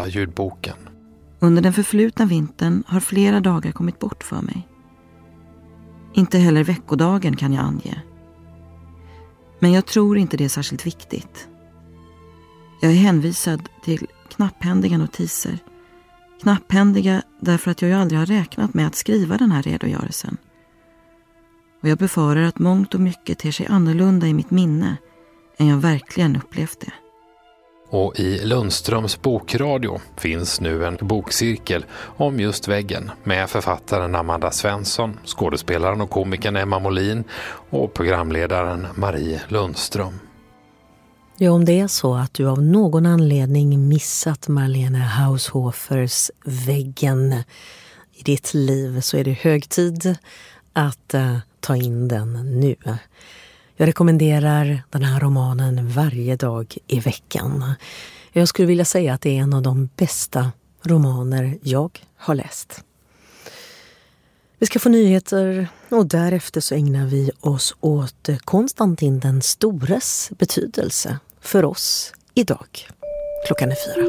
nya ljudboken. Under den förflutna vintern har flera dagar kommit bort för mig. Inte heller veckodagen kan jag ange. Men jag tror inte det är särskilt viktigt. Jag är hänvisad till knapphändiga notiser. Knapphändiga därför att jag ju aldrig har räknat med att skriva den här redogörelsen. Och jag befarar att mångt och mycket ter sig annorlunda i mitt minne än jag verkligen upplevt det. Och i Lundströms bokradio finns nu en bokcirkel om just väggen med författaren Amanda Svensson, skådespelaren och komikern Emma Molin och programledaren Marie Lundström. Ja, om det är så att du av någon anledning missat Marlene Haushofers Väggen i ditt liv så är det hög tid att ta in den nu. Jag rekommenderar den här romanen varje dag i veckan. Jag skulle vilja säga att det är en av de bästa romaner jag har läst. Vi ska få nyheter och därefter så ägnar vi oss åt Konstantin den stores betydelse för oss idag. Klockan är 4.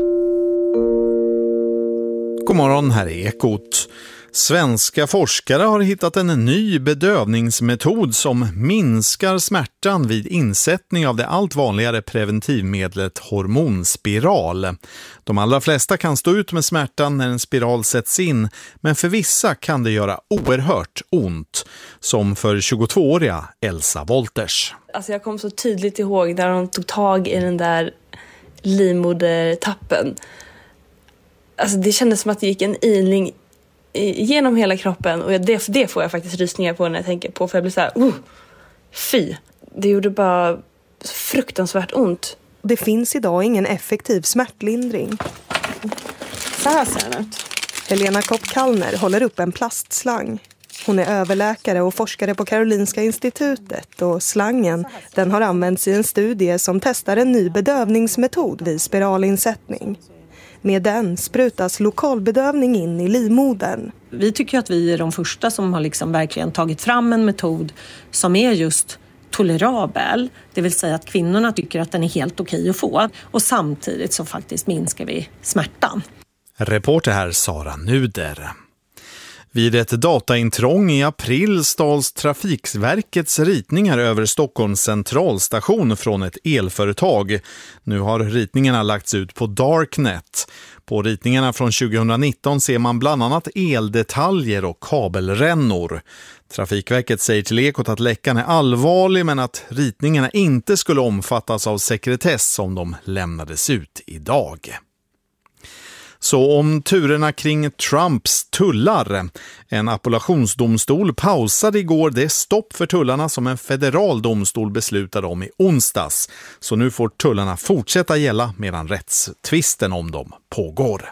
God morgon, här är Ekot. Svenska forskare har hittat en ny bedövningsmetod som minskar smärtan vid insättning av det allt vanligare preventivmedlet hormonspiral. De allra flesta kan stå ut med smärtan när en spiral sätts in, men för vissa kan det göra oerhört ont, som för 22-åriga Elsa Wolters. Alltså jag kom så tydligt ihåg när de tog tag i den där livmodertappen. Alltså det kändes som att det gick en iling genom hela kroppen och det får jag faktiskt rysningar på när jag tänker på, för jag blir så här, fy. Det gjorde bara fruktansvärt ont. Det finns idag ingen effektiv smärtlindring. Så här ser den ut. Helena Kopp-Kallner håller upp en plastslang. Hon är överläkare och forskare på Karolinska institutet och slangen, den har använts i en studie som testar en ny bedövningsmetod vid spiralinsättning. Med den sprutas lokalbedövning in i livmodern. Vi tycker att vi är de första som har liksom verkligen tagit fram en metod som är just tolerabel. Det vill säga att kvinnorna tycker att den är helt okej att få. Och samtidigt så faktiskt minskar vi smärtan. Reporter här Sara Nuder. Vid ett dataintrång i april stals Trafikverkets ritningar över Stockholms centralstation från ett elföretag. Nu har ritningarna lagts ut på Darknet. På ritningarna från 2019 ser man bland annat eldetaljer och kabelrännor. Trafikverket säger till Ekot att läckan är allvarlig, men att ritningarna inte skulle omfattas av sekretess om de lämnades ut idag. Så om turerna kring Trumps tullar. En appellationsdomstol pausade igår det stopp för tullarna som en federal domstol beslutade om i onsdags. Så nu får tullarna fortsätta gälla medan rättstvisten om dem pågår.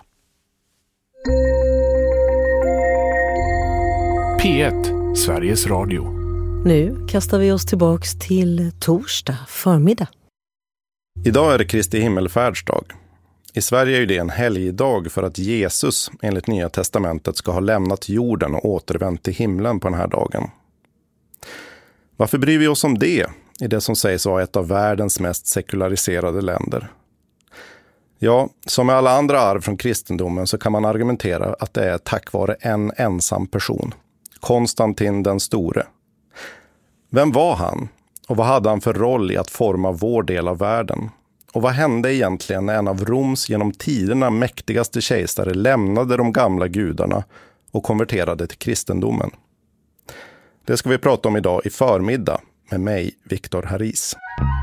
P1, Sveriges Radio. Nu kastar vi oss tillbaks till torsdag förmiddag. Idag är det Kristi himmelfärdsdag. I Sverige är det en helgdag för att Jesus enligt Nya testamentet ska ha lämnat jorden och återvänt till himlen på den här dagen. Varför bryr vi oss om det i det som sägs vara ett av världens mest sekulariserade länder? Ja, som med alla andra arv från kristendomen så kan man argumentera att det är tack vare en ensam person, Konstantin den store. Vem var han och vad hade han för roll i att forma vår del av världen? Och vad hände egentligen när en av Roms genom tiderna mäktigaste kejsare lämnade de gamla gudarna och konverterade till kristendomen? Det ska vi prata om idag i förmiddag med mig, Viktor Haris.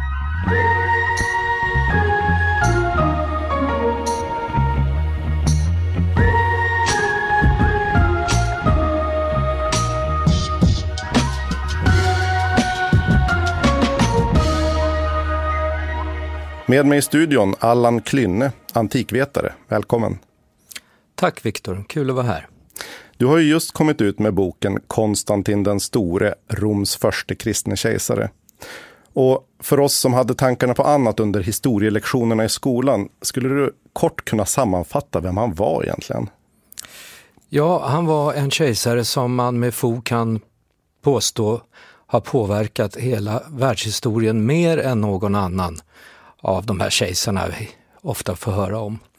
Med mig i studion Allan Klynne, antikvetare. Välkommen. Tack Viktor, kul att vara här. Du har ju just kommit ut med boken Konstantin den store, Roms första kristne kejsare. Och för oss som hade tankarna på annat under historielektionerna i skolan, skulle du kort kunna sammanfatta vem han var egentligen? Ja, han var en kejsare som man med fog kan påstå har påverkat hela världshistorien mer än någon annan av de här kejsarna vi ofta får höra om.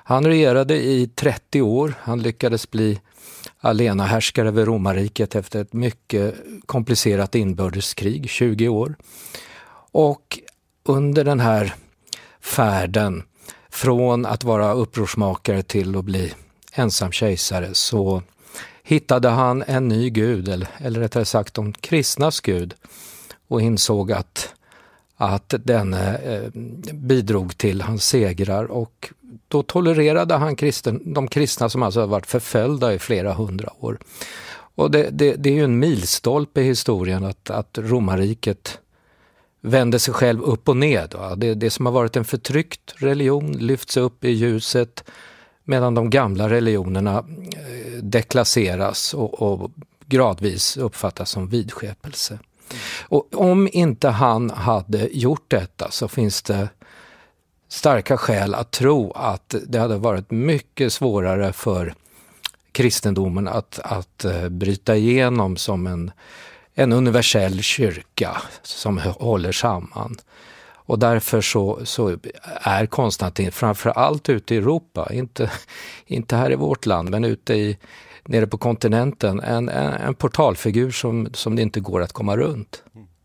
Han regerade i 30 år. Han lyckades bli allenahärskare över romarriket efter ett mycket komplicerat inbördeskrig, 20 år. Och under den här färden från att vara upprorsmakare till att bli ensam kejsare så hittade han en ny gud, eller rättare sagt de kristnas gud, och insåg att den bidrog till hans segrar, och då tolererade han de kristna som alltså har varit förföljda i flera hundra år. Och det är ju en milstolpe i historien att romarriket vände sig själv upp och ned. Det som har varit en förtryckt religion lyfts upp i ljuset, medan de gamla religionerna deklasseras och gradvis uppfattas som vidskepelse. Och om inte han hade gjort detta så finns det starka skäl att tro att det hade varit mycket svårare för kristendomen att bryta igenom som en universell kyrka som håller samman. Och därför så är Konstantin framför allt ute i Europa, inte här i vårt land, men nere på kontinenten, en portalfigur som det inte går att komma runt.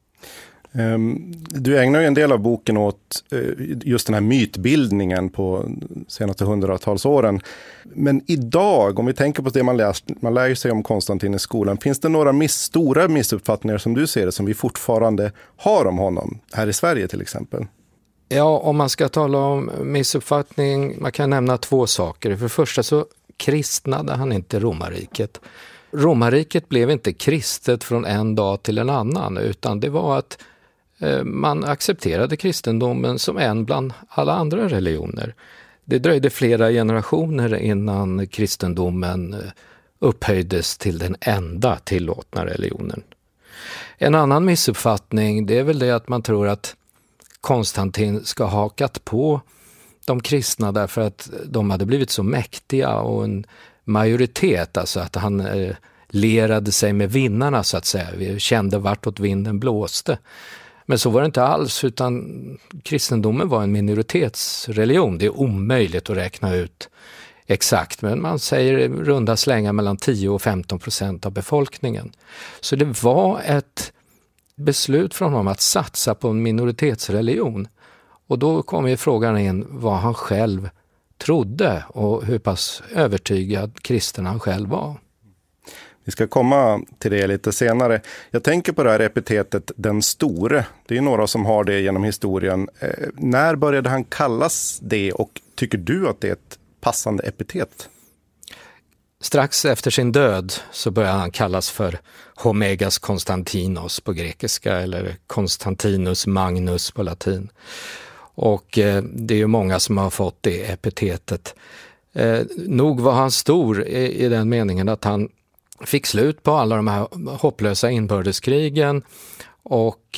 Du ägnar ju en del av boken åt just den här mytbildningen på senaste 100-talsåren. Men idag, om vi tänker på det man lär sig om Konstantin i skolan, finns det några stora missuppfattningar som du ser det som vi fortfarande har om honom, här i Sverige till exempel? Ja, om man ska tala om missuppfattning, man kan nämna 2 saker. För det första så kristnade han inte romarriket. Romarriket blev inte kristet från en dag till en annan, utan det var att man accepterade kristendomen som en bland alla andra religioner. Det dröjde flera generationer innan kristendomen upphöjdes till den enda tillåtna religionen. En annan missuppfattning, det är väl det att man tror att Konstantin ska ha hakat på de kristna därför att de hade blivit så mäktiga och en majoritet, alltså att han lerade sig med vinnarna så att säga. Vi kände vartåt vinden blåste. Men så var det inte alls, utan kristendomen var en minoritetsreligion. Det är omöjligt att räkna ut exakt, men man säger runda slängar mellan 10 och 15% av befolkningen. Så det var ett beslut från honom att satsa på en minoritetsreligion. Och då kommer ju frågan in vad han själv trodde och hur pass övertygad kristen han själv var. Vi ska komma till det lite senare. Jag tänker på det här epitetet den store. Det är några som har det genom historien. När började han kallas det och tycker du att det är ett passande epitet? Strax efter sin död så började han kallas för Homegas Konstantinos på grekiska eller Constantinus Magnus på latin. Och det är ju många som har fått det epitetet. Nog var han stor i den meningen att han fick slut på alla de här hopplösa inbördeskrigen och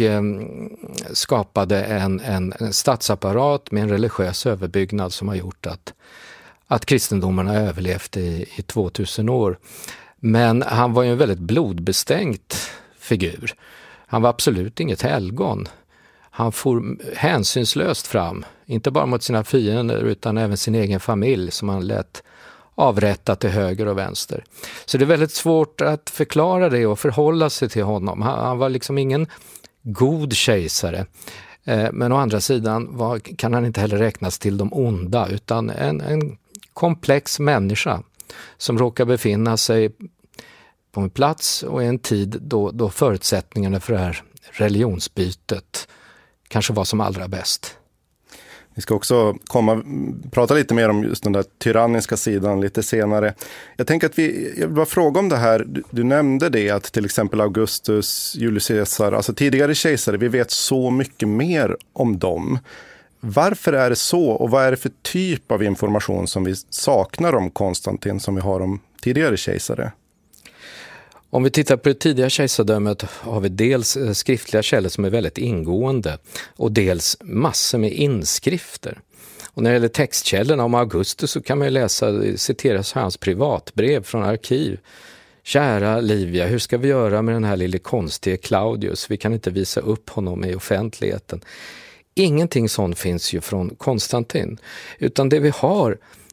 skapade en statsapparat med en religiös överbyggnad som har gjort att kristendomen har överlevt i 2000 år. Men han var ju en väldigt blodbestänkt figur. Han var absolut inget helgon. Han for hänsynslöst fram, inte bara mot sina fiender utan även sin egen familj som han lät avrätta till höger och vänster. Så det är väldigt svårt att förklara det och förhålla sig till honom. Han var liksom ingen god kejsare. Men å andra sidan kan han inte heller räknas till de onda utan en komplex människa som råkar befinna sig på en plats och i en tid då förutsättningarna för det här religionsbytet kanske var som allra bäst. Vi ska också prata lite mer om just den där tyranniska sidan lite senare. Jag tänker att jag vill bara fråga om det här. Du nämnde det att till exempel Augustus, Julius Caesar, alltså tidigare kejsare, vi vet så mycket mer om dem. Varför är det så och vad är det för typ av information som vi saknar om Konstantin som vi har om tidigare kejsare? Om vi tittar på det tidiga kejsardömet har vi dels skriftliga källor som är väldigt ingående och dels massor med inskrifter. Och när det gäller textkällorna om Augustus så kan man ju citeras hans privatbrev från arkiv. Kära Livia, hur ska vi göra med den här lille konstige Claudius? Vi kan inte visa upp honom i offentligheten. Ingenting sånt finns ju från Konstantin. Utan det vi har,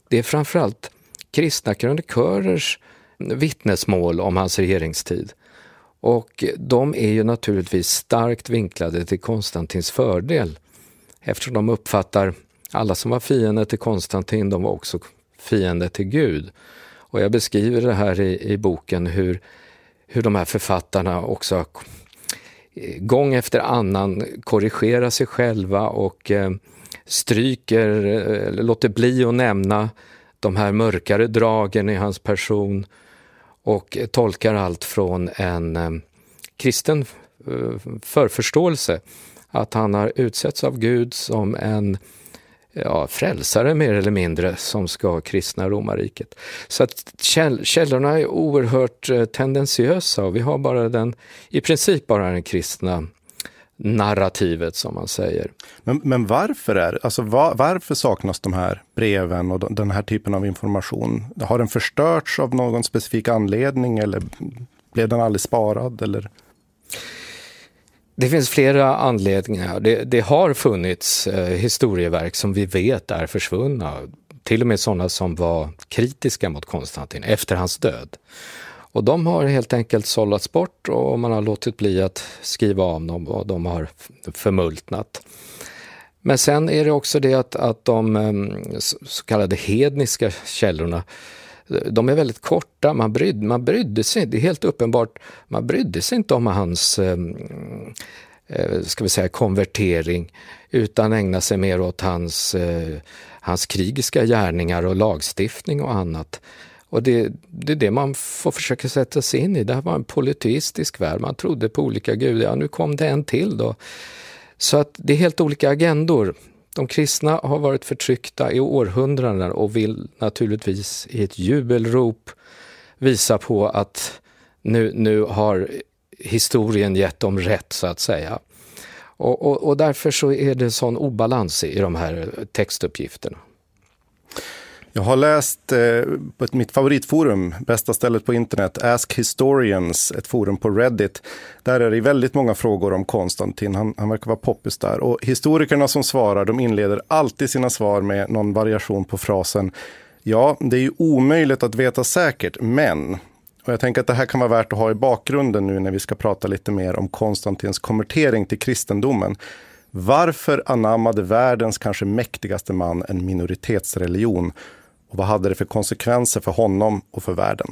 det är framförallt kristna krönikörers vittnesmål om hans regeringstid. Och de är ju naturligtvis starkt vinklade till Konstantins fördel, eftersom de uppfattar alla som var fiender till Konstantin, de var också fiender till Gud. Och jag beskriver det här i boken hur de här författarna också gång efter annan korrigerar sig själva och låter bli att nämna de här mörkare dragen i hans person och tolkar allt från en kristen förförståelse, att han har utsetts av Gud som en frälsare mer eller mindre som ska kristna romarriket. Så att källorna är oerhört tendensiösa och vi har i princip bara den kristna narrativet som man säger. Men varför saknas de här breven och den här typen av information? Har den förstörts av någon specifik anledning eller blev den aldrig sparad? Eller? Det finns flera anledningar. Det har funnits historieverk som vi vet är försvunna. Till och med sådana som var kritiska mot Konstantin efter hans död. Och de har helt enkelt sållats bort och man har låtit bli att skriva om dem och de har förmultnat. Men sen är det också det att de så kallade hedniska källorna, de är väldigt korta. Man brydde sig, det är helt uppenbart, man brydde sig inte om hans konvertering utan ägnade sig mer åt hans krigiska gärningar och lagstiftning och annat. Och det är det man får försöka sätta sig in i. Det här var en polyteistisk värld. Man trodde på olika gudar. Ja, nu kom det en till då. Så att det är helt olika agendor. De kristna har varit förtryckta i århundraden och vill naturligtvis i ett jubelrop visa på att nu har historien gett dem rätt, så att säga. Och därför så är det sån obalans i de här textuppgifterna. Jag har läst på mitt favoritforum, bästa stället på internet, Ask Historians, ett forum på Reddit. Där är det väldigt många frågor om Konstantin. Han verkar vara poppis där. Och historikerna som svarar, de inleder alltid sina svar med någon variation på frasen: ja, det är ju omöjligt att veta säkert, men... Och jag tänker att det här kan vara värt att ha i bakgrunden nu när vi ska prata lite mer om Konstantins konvertering till kristendomen. Varför anammade världens kanske mäktigaste man en minoritetsreligion? Och vad hade det för konsekvenser för honom och för världen?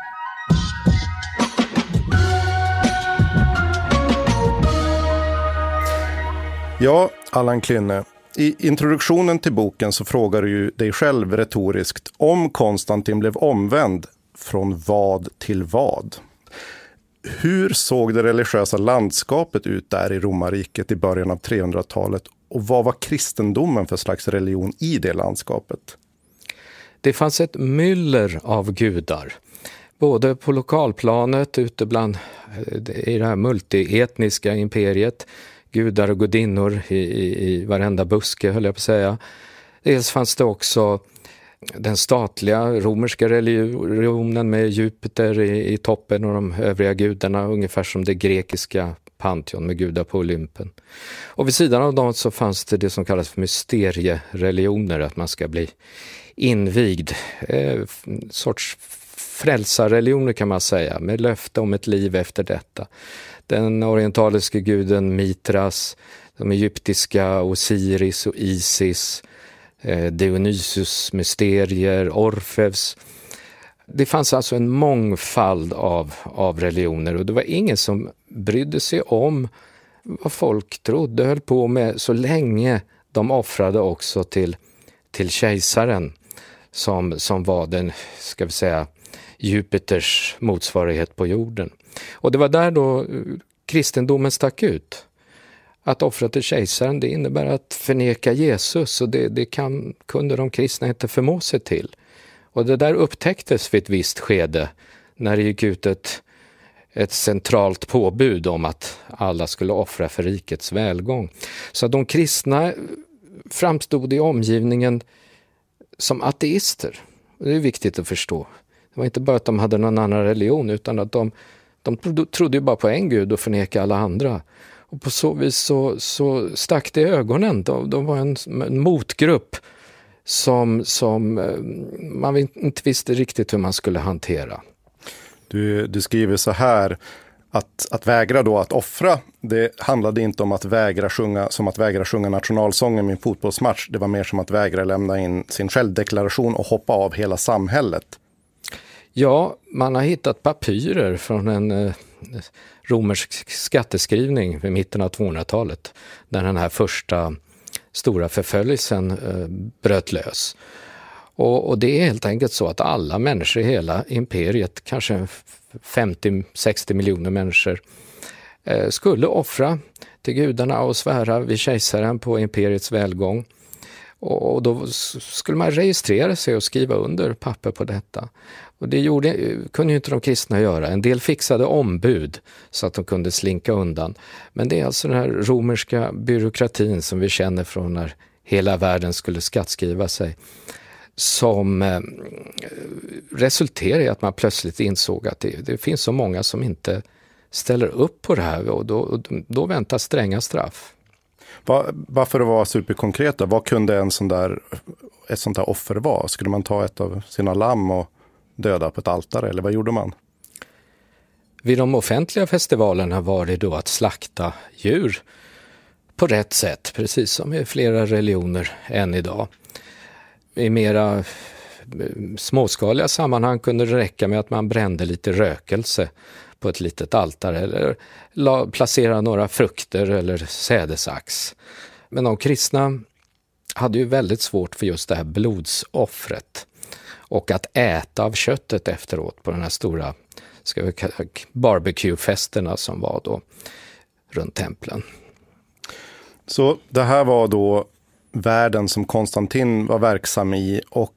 Ja, Allan Klynne. I introduktionen till boken så frågar du ju dig själv retoriskt om Konstantin blev omvänd, från vad till vad? Hur såg det religiösa landskapet ut där i romarriket i början av 300-talet? Och vad var kristendomen för slags religion i det landskapet? Det fanns ett myller av gudar. Både på lokalplanet, ute bland i det här multietniska imperiet. Gudar och gudinnor i varenda buske, höll jag på att säga. Dels fanns det också den statliga romerska religionen med Jupiter i toppen och de övriga gudarna, ungefär som det grekiska Pantheon med gudar på Olympen. Och vid sidan av dem så fanns det som kallas för mysteriereligioner, att man ska bli invigd. Sorts frälsarreligioner kan man säga, med löfte om ett liv efter detta. Den orientaliska guden Mitras, de egyptiska Osiris och Isis, Dionysus mysterier, Orfeus. Det fanns alltså en mångfald av religioner och det var ingen som brydde sig om vad folk trodde höll på med så länge de offrade också till kejsaren som var den, ska vi säga, Jupiters motsvarighet på jorden. Och det var där då kristendomen stack ut. Att offra till kejsaren, det innebär att förneka Jesus och det kunde de kristna inte förmå sig till. Och det där upptäcktes vid ett visst skede när det gick ut ett centralt påbud om att alla skulle offra för rikets välgång. Så de kristna framstod i omgivningen som ateister. Det är viktigt att förstå. Det var inte bara att de hade någon annan religion utan att de trodde ju bara på en gud och förnekade alla andra. Och på så vis så stack det i ögonen. De var en motgrupp som man inte visste riktigt hur man skulle hantera. Du skriver så här, att vägra då att offra, det handlade inte om att vägra sjunga nationalsången i en fotbollsmatch. Det var mer som att vägra lämna in sin självdeklaration och hoppa av hela samhället. Ja, man har hittat papyrer från en romersk skatteskrivning vid mitten av 200-talet när den här första stora förföljelsen bröt lös. Och det är helt enkelt så att alla människor i hela imperiet, kanske 50-60 miljoner människor, skulle offra till gudarna och svära vid kejsaren på imperiets välgång. Och då skulle man registrera sig och skriva under papper på detta. Och det kunde ju inte de kristna göra. En del fixade ombud så att de kunde slinka undan. Men det är alltså den här romerska byråkratin som vi känner från när hela världen skulle skattskriva sig, som resulterar i att man plötsligt insåg att det finns så många som inte ställer upp på det här, och då väntar stränga straff. Varför det var superkonkreta? Vad kunde ett sånt där offer vara? Skulle man ta ett av sina lamm och döda på ett altare, eller vad gjorde man? Vid de offentliga festivalerna var det då att slakta djur på rätt sätt, precis som i flera religioner än idag. I mera småskaliga sammanhang kunde det räcka med att man brände lite rökelse på ett litet altare eller placera några frukter eller sädesax. Men de kristna hade ju väldigt svårt för just det här blodsoffret och att äta av köttet efteråt på den här stora barbecue-festerna som var då runt templen. Så det här var då världen som Konstantin var verksam i, och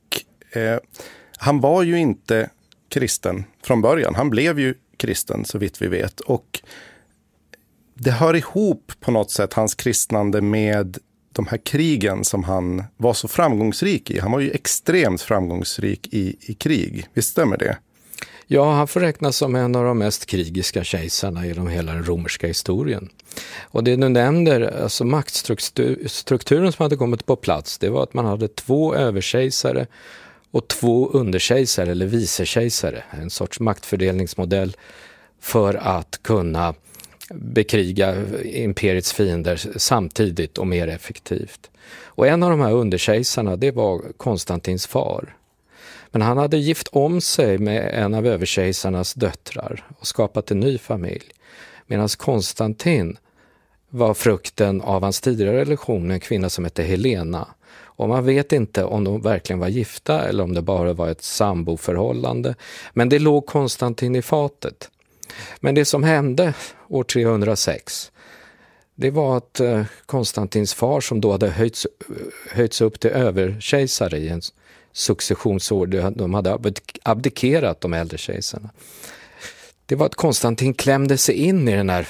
han var ju inte kristen från början. Han blev ju kristen så vitt vi vet, och det hör ihop på något sätt, hans kristnande, med de här krigen som han var så framgångsrik i. Han var ju extremt framgångsrik i krig. Visst stämmer det? Ja, han får räknas som en av de mest krigiska kejsarna genom hela den romerska historien. Och det du nämner, alltså maktstrukturen som hade kommit på plats, det var att man hade 2 överkejsare och 2 underkejsare eller vicekejsare. En sorts maktfördelningsmodell för att kunna bekriga imperiets fiender samtidigt och mer effektivt. Och en av de här underkejsarna, det var Konstantins far. Men han hade gift om sig med en av överkejsarnas döttrar och skapat en ny familj. Medan Konstantin var frukten av hans tidigare relation med en kvinna som hette Helena. Och man vet inte om de verkligen var gifta eller om det bara var ett samboförhållande. Men det låg Konstantin i fatet. Men det som hände år 306, det var att Konstantins far, som då hade höjts upp till överkejsare i en successionsord, de hade abdikerat de äldre kejsarna. Det var att Konstantin klämde sig in i den här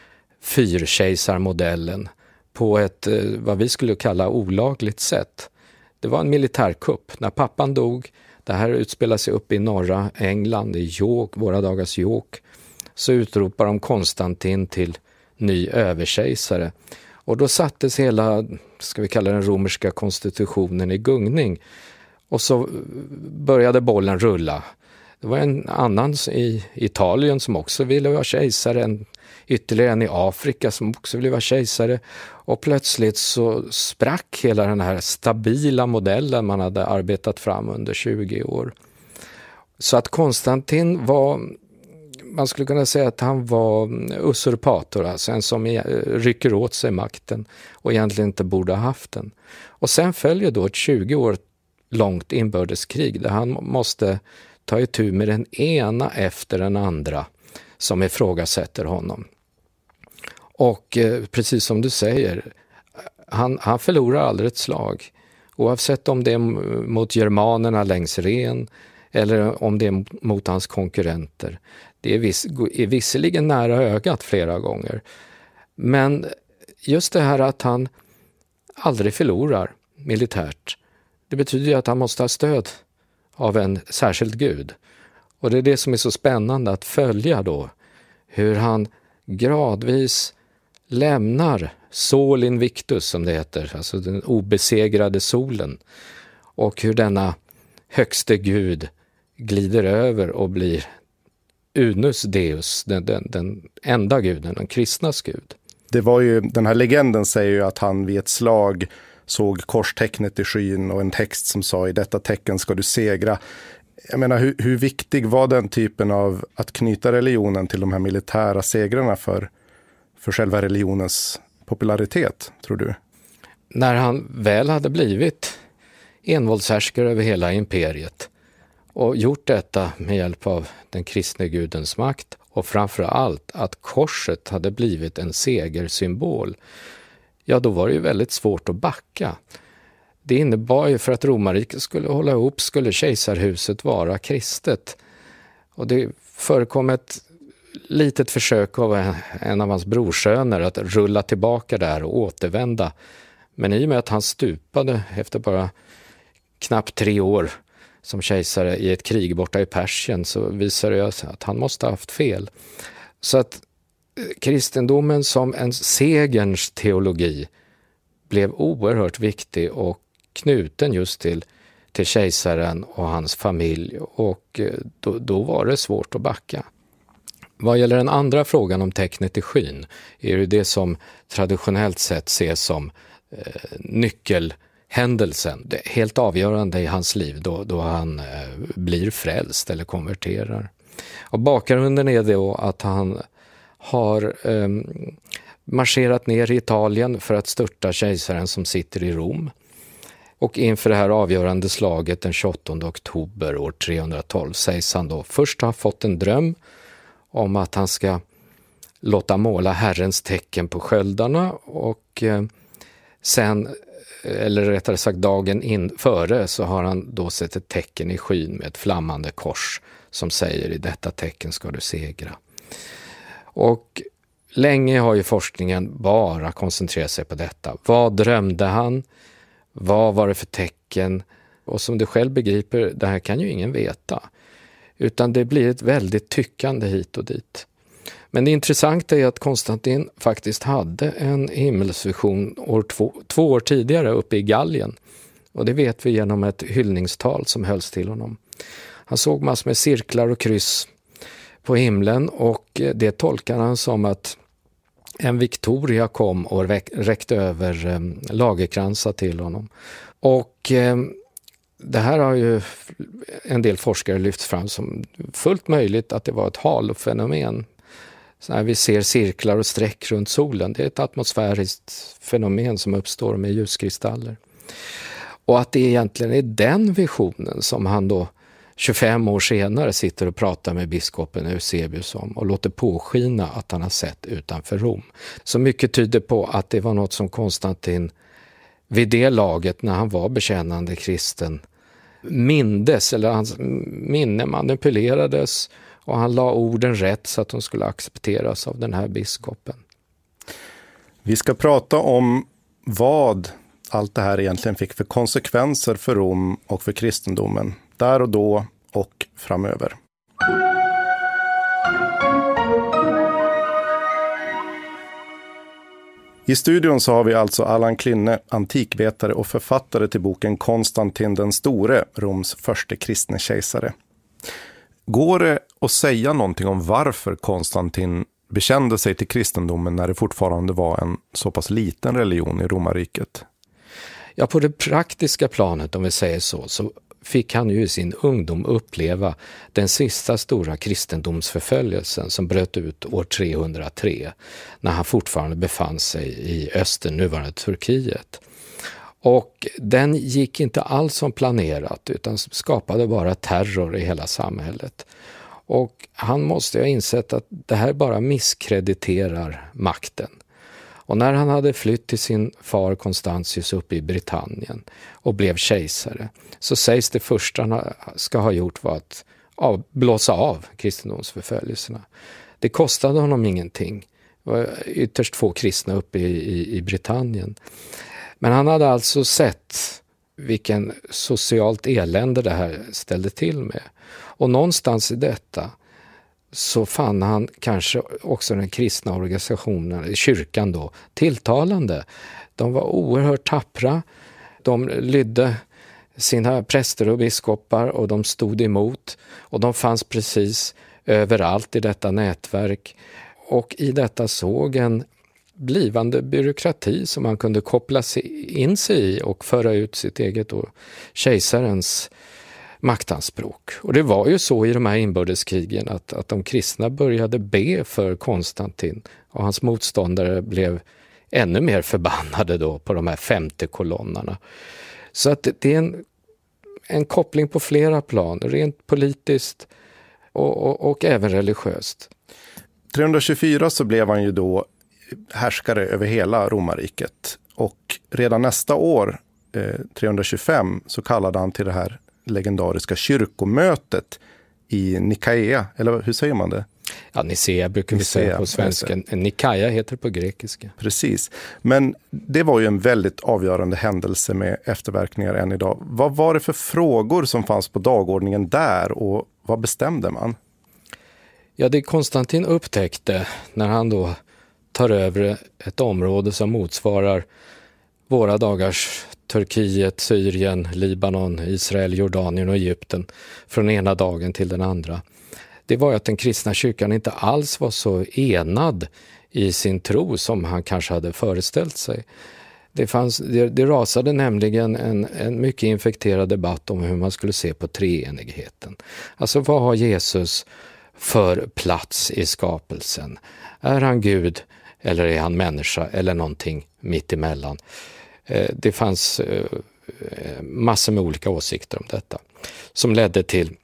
fyrkejsarmodellen på ett, vad vi skulle kalla, olagligt sätt. Det var en militärkupp. När pappan dog, det här utspelade sig upp i norra England, i York, våra dagars York, så utropar de Konstantin till ny överkejsare. Och då sattes hela, ska vi kalla den romerska konstitutionen, i gungning. Och så började bollen rulla. Det var en annan i Italien som också ville vara kejsare, ytterligare en i Afrika som också ville vara kejsare. Och plötsligt så sprack hela den här stabila modellen man hade arbetat fram under 20 år. Så att Konstantin var, man skulle kunna säga att han var usurpator, alltså en som rycker åt sig makten och egentligen inte borde ha haft den. Och sen följer då ett 20 år långt inbördeskrig där han måste ta itu med den ena efter den andra som ifrågasätter honom. Och precis som du säger, han förlorar aldrig ett slag. Oavsett om det är mot germanerna längs Ren eller om det är mot hans konkurrenter. Det är visserligen nära ögat flera gånger. Men just det här att han aldrig förlorar militärt, det betyder ju att han måste ha stöd av en särskild gud. Och det är det som är så spännande att följa då. Hur han gradvis lämnar Sol Invictus, som det heter, alltså den obesegrade solen, och hur denna högste gud glider över och blir Unus Deus, den enda guden, den kristnas gud. Det var ju, den här legenden säger ju att han vid ett slag såg korstecknet i skyn och en text som sa i detta tecken ska du segra. Jag menar, hur viktig var den typen av att knyta religionen till de här militära segrarna för själva religionens popularitet, tror du? När han väl hade blivit envåldshärskare över hela imperiet och gjort detta med hjälp av den kristne gudens makt och framför allt att korset hade blivit en segersymbol, ja då var det ju väldigt svårt att backa. Det innebar ju för att romarriket skulle hålla ihop skulle kejsarhuset vara kristet. Och det förekom ett litet försök av en av hans brorsöner att rulla tillbaka där och återvända. Men i och med att han stupade efter bara knappt 3 år som kejsare i ett krig borta i Persien så visar det att han måste ha haft fel. Så att kristendomen som en segerns teologi blev oerhört viktig och knuten just till kejsaren och hans familj, och då var det svårt att backa. Vad gäller den andra frågan om tecknet i skyn är det som traditionellt sett ses som nyckelhändelsen. Det är helt avgörande i hans liv då han blir frälst eller konverterar. Och bakgrunden är då att han har marscherat ner i Italien för att störta kejsaren som sitter i Rom. Och inför det här avgörande slaget den 28 oktober år 312 sägs han då först ha fått en dröm om att han ska låta måla Herrens tecken på sköldarna, och sen, eller rättare sagt dagen före, så har han då sett ett tecken i skyn med ett flammande kors som säger i detta tecken ska du segra. Och länge har ju forskningen bara koncentrerat sig på detta. Vad drömde han? Vad var det för tecken? Och som du själv begriper, det här kan ju ingen veta. Utan det blir ett väldigt tyckande hit och dit. Men det intressanta är att Konstantin faktiskt hade en himmelsvision två år tidigare uppe i Gallien. Och det vet vi genom ett hyllningstal som hölls till honom. Han såg massor med cirklar och kryss på himlen, och det tolkar han som att en Victoria kom och räckte över lagerkransar till honom. Och det här har ju en del forskare lyft fram som fullt möjligt att det var ett halofenomen. Så här vi ser cirklar och streck runt solen. Det är ett atmosfäriskt fenomen som uppstår med ljuskristaller. Och att det egentligen är den visionen som han då 25 år senare sitter och pratar med biskopen Eusebius om och låter påskina att han har sett utanför Rom. Så mycket tyder på att det var något som Konstantin vid det laget när han var bekännande kristen mindes, eller hans minne manipulerades och han la orden rätt så att de skulle accepteras av den här biskopen. Vi ska prata om vad allt det här egentligen fick för konsekvenser för Rom och för kristendomen. Där och då och framöver. I studion så har vi alltså Allan Klinne, antikvetare och författare till boken Konstantin den store, Roms första kristne kejsare. Går det att säga någonting om varför Konstantin bekände sig till kristendomen när det fortfarande var en så pass liten religion i romarriket? Ja, på det praktiska planet, om vi säger så fick han ju i sin ungdom uppleva den sista stora kristendomsförföljelsen som bröt ut år 303 när han fortfarande befann sig i östern, nuvarande Turkiet. Och den gick inte alls som planerat utan skapade bara terror i hela samhället. Och han måste ha insett att det här bara misskrediterar makten. Och när han hade flytt till sin far Constantius uppe i Britannien och blev kejsare, så sägs det första han ska ha gjort var att blåsa av kristendomsförföljelserna. Det kostade honom ingenting. Det var ytterst få kristna uppe i Britannien. Men han hade alltså sett vilken socialt elände det här ställde till med. Och någonstans i detta så fann han kanske också den kristna organisationen, kyrkan då, tilltalande. De var oerhört tappra, de lydde sina präster och biskopar och de stod emot och de fanns precis överallt i detta nätverk. Och i detta såg en blivande byråkrati som man kunde koppla in sig i och föra ut sitt eget och kejsarens maktanspråk. Och det var ju så i de här inbördeskrigen att de kristna började be för Konstantin och hans motståndare blev ännu mer förbannade då på de här 50 kolonnarna. Så att det är en koppling på flera plan, rent politiskt och även religiöst. 324 så blev han ju då härskare över hela romarriket. Och redan nästa år, 325, så kallade han till det här legendariska kyrkomötet i Nikaia. Eller hur säger man det? Ja, Nicea brukar vi säga på svenska. Nikaia heter det på grekiska. Precis. Men det var ju en väldigt avgörande händelse med efterverkningar än idag. Vad var det för frågor som fanns på dagordningen där och vad bestämde man? Ja, det Konstantin upptäckte när han då tar över ett område som motsvarar våra dagars Turkiet, Syrien, Libanon, Israel, Jordanien och Egypten från ena dagen till den andra. Det var att den kristna kyrkan inte alls var så enad i sin tro som han kanske hade föreställt sig. Det rasade nämligen en mycket infekterad debatt om hur man skulle se på treenigheten. Alltså vad har Jesus för plats i skapelsen? Är han Gud eller är han människa eller någonting mitt emellan? Det fanns massor med olika åsikter om detta som ledde till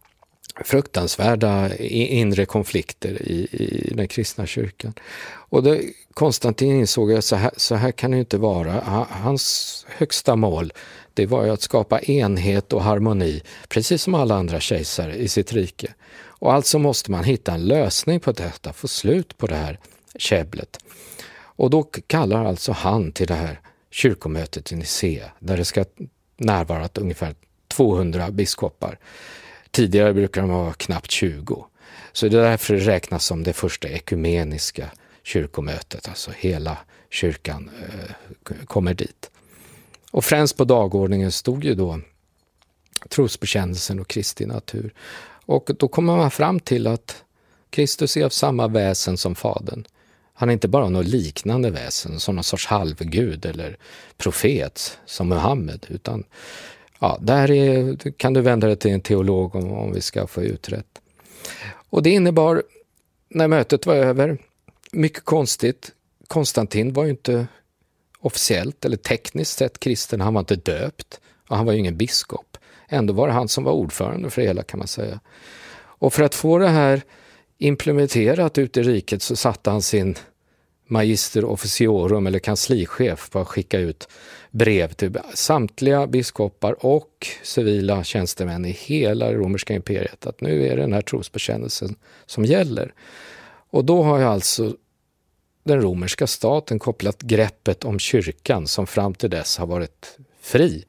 fruktansvärda inre konflikter i den kristna kyrkan. Och Konstantin insåg att så här kan det inte vara. Hans högsta mål, det var ju att skapa enhet och harmoni, precis som alla andra kejsare i sitt rike. Och alltså måste man hitta en lösning på detta, få slut på det här käbblet. Och då kallar alltså han till det här kyrkomötet i Nicea, där det ska närvara ungefär 200 biskopar. Tidigare brukar de vara knappt 20. Så det är därför det räknas som det första ekumeniska kyrkomötet, alltså hela kyrkan kommer dit. Och främst på dagordningen stod ju då trosbekännelsen och Kristi natur. Och då kommer man fram till att Kristus är av samma väsen som Fadern. Han är inte bara något liknande väsen, som någon sorts halvgud eller profet som Muhammed, utan ja, där kan du vända dig till en teolog om vi ska få uträtt. Och det innebar, när mötet var över, mycket konstigt. Konstantin var ju inte officiellt eller tekniskt sett kristen, han var inte döpt och han var ju ingen biskop. Ändå var det han som var ordförande för det hela, kan man säga. Och för att få det här implementerat ut i riket så satte han sin magister officiorum eller kanslichef på att skicka ut brev till samtliga biskopar och civila tjänstemän i hela det romerska imperiet att nu är det den här trosbekännelsen som gäller. Och då har ju alltså den romerska staten kopplat greppet om kyrkan som fram till dess har varit fri.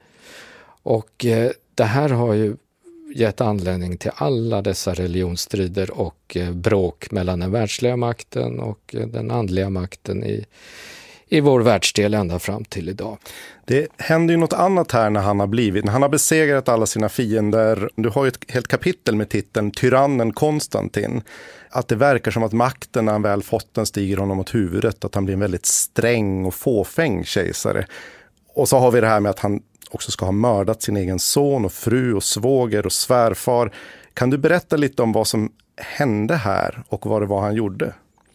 Och det här har ju gett anledning till alla dessa religionsstrider och bråk mellan den världsliga makten och den andliga makten i vår världsdel ända fram till idag. Det händer ju något annat här när han har besegrat alla sina fiender. Du har ju ett helt kapitel med titeln Tyrannen Konstantin. Att det verkar som att makten när han väl fått den stiger honom åt huvudet. Att han blir en väldigt sträng och fåfäng kejsare. Och så har vi det här med att han också ska ha mördat sin egen son och fru och svåger och svärfar. Kan du berätta lite om vad som hände här och vad det var han gjorde?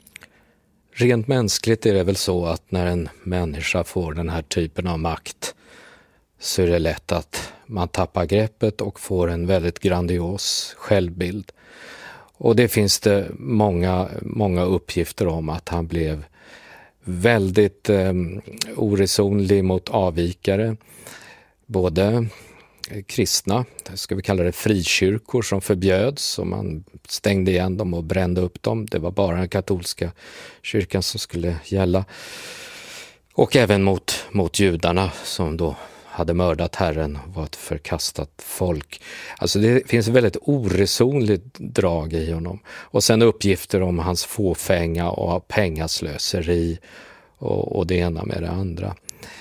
Rent mänskligt är det väl så att när en människa får den här typen av makt så är det lätt att man tappar greppet och får en väldigt grandios självbild. Och det finns det många uppgifter om att han blev väldigt oresonlig mot avvikare. Både kristna, ska vi kalla det frikyrkor som förbjöds och man stängde igen dem och brände upp dem. Det var bara den katolska kyrkan som skulle gälla. Och även mot judarna som då hade mördat Herren och var ett förkastat folk. Alltså det finns ett väldigt oresonligt drag i honom. Och sen uppgifter om hans fåfänga och pengaslöseri och det ena med det andra.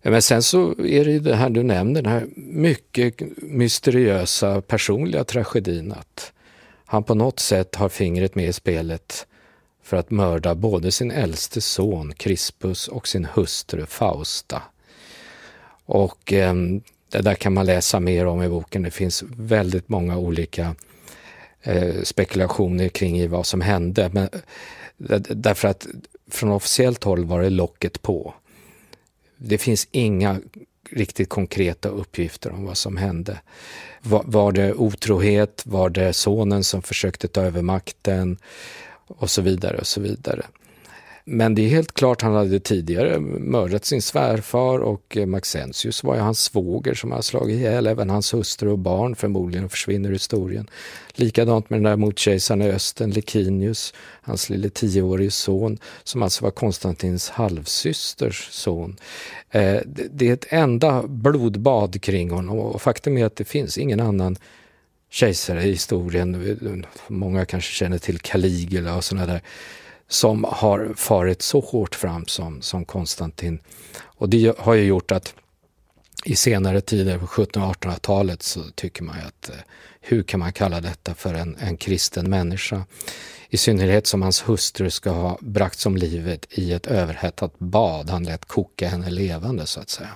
Men sen så är det ju det här du nämner, den här mycket mysteriösa personliga tragedin att han på något sätt har fingret med i spelet för att mörda både sin äldste son Crispus och sin hustru Fausta. Och det där kan man läsa mer om i boken. Det finns väldigt många olika spekulationer kring vad som hände. Men, därför att från officiellt håll var det locket på. Det finns inga riktigt konkreta uppgifter om vad som hände. Var det otrohet? Var det sonen som försökte ta över makten? Och så vidare och så vidare. Men det är helt klart, han hade tidigare mördat sin svärfar och Maxentius var ju hans svåger som har slagit ihjäl även hans hustru och barn, förmodligen försvinner historien. Likadant med den där motkejsaren i östen, Licinius, hans lille 10-årige son som alltså var Konstantins halvsysters son. Det är ett enda blodbad kring honom och faktum är att det finns ingen annan kejsare i historien, många kanske känner till Caligula och sådana där, som har farit så hårt fram som Konstantin. Och det har ju gjort att i senare tider på 1700- och 1800-talet så tycker man ju att hur kan man kalla detta för en kristen människa? I synnerhet som hans hustru ska ha bragts om livet i ett överhettat bad. Han lät koka henne levande så att säga.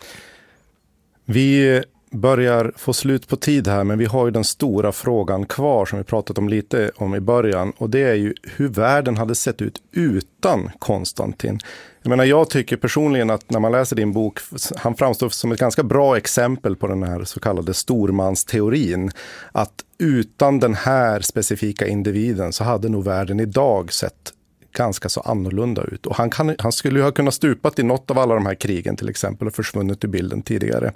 Vi börjar få slut på tid här, men vi har ju den stora frågan kvar som vi pratat om lite om i början, och det är ju hur världen hade sett ut utan Konstantin. Jag menar, jag tycker personligen att när man läser din bok, han framstår som ett ganska bra exempel på den här så kallade stormansteorin, att utan den här specifika individen så hade nog världen idag sett ganska så annorlunda ut. Och han skulle ju ha kunnat stupat i något av alla de här krigen till exempel och försvunnit ur bilden tidigare.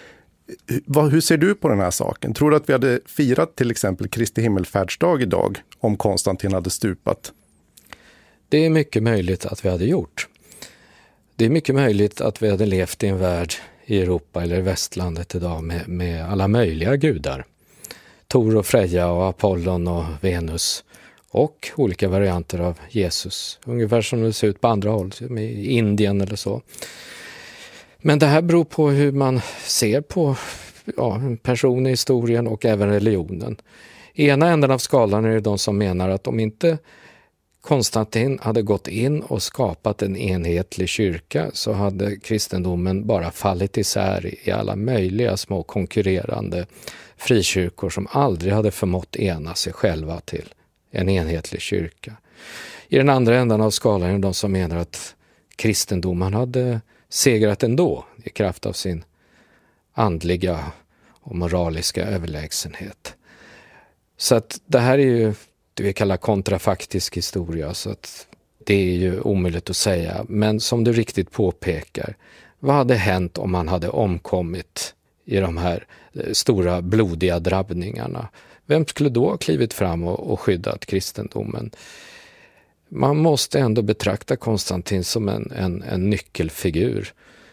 Hur ser du på den här saken? Tror du att vi hade firat till exempel Kristi himmelfärdsdag idag om Konstantin hade stupat? Det är mycket möjligt att vi hade gjort. Det är mycket möjligt att vi hade levt i en värld i Europa eller i västlandet idag med alla möjliga gudar. Tor och Freja och Apollon och Venus och olika varianter av Jesus. Ungefär som det ser ut på andra håll, i Indien eller så. Men det här beror på hur man ser på en person i historien och även religionen. I ena änden av skalan är det de som menar att om inte Konstantin hade gått in och skapat en enhetlig kyrka så hade kristendomen bara fallit isär i alla möjliga små konkurrerande frikyrkor som aldrig hade förmått ena sig själva till en enhetlig kyrka. I den andra änden av skalan är det de som menar att kristendomen hade segrat ändå i kraft av sin andliga och moraliska överlägsenhet. Så att det här är ju det vi kallar kontrafaktisk historia, så att det är ju omöjligt att säga. Men som du riktigt påpekar, vad hade hänt om man hade omkommit i de här stora blodiga drabbningarna? Vem skulle då ha klivit fram och skyddat kristendomen? Man måste ändå betrakta Konstantin som en nyckelfigur.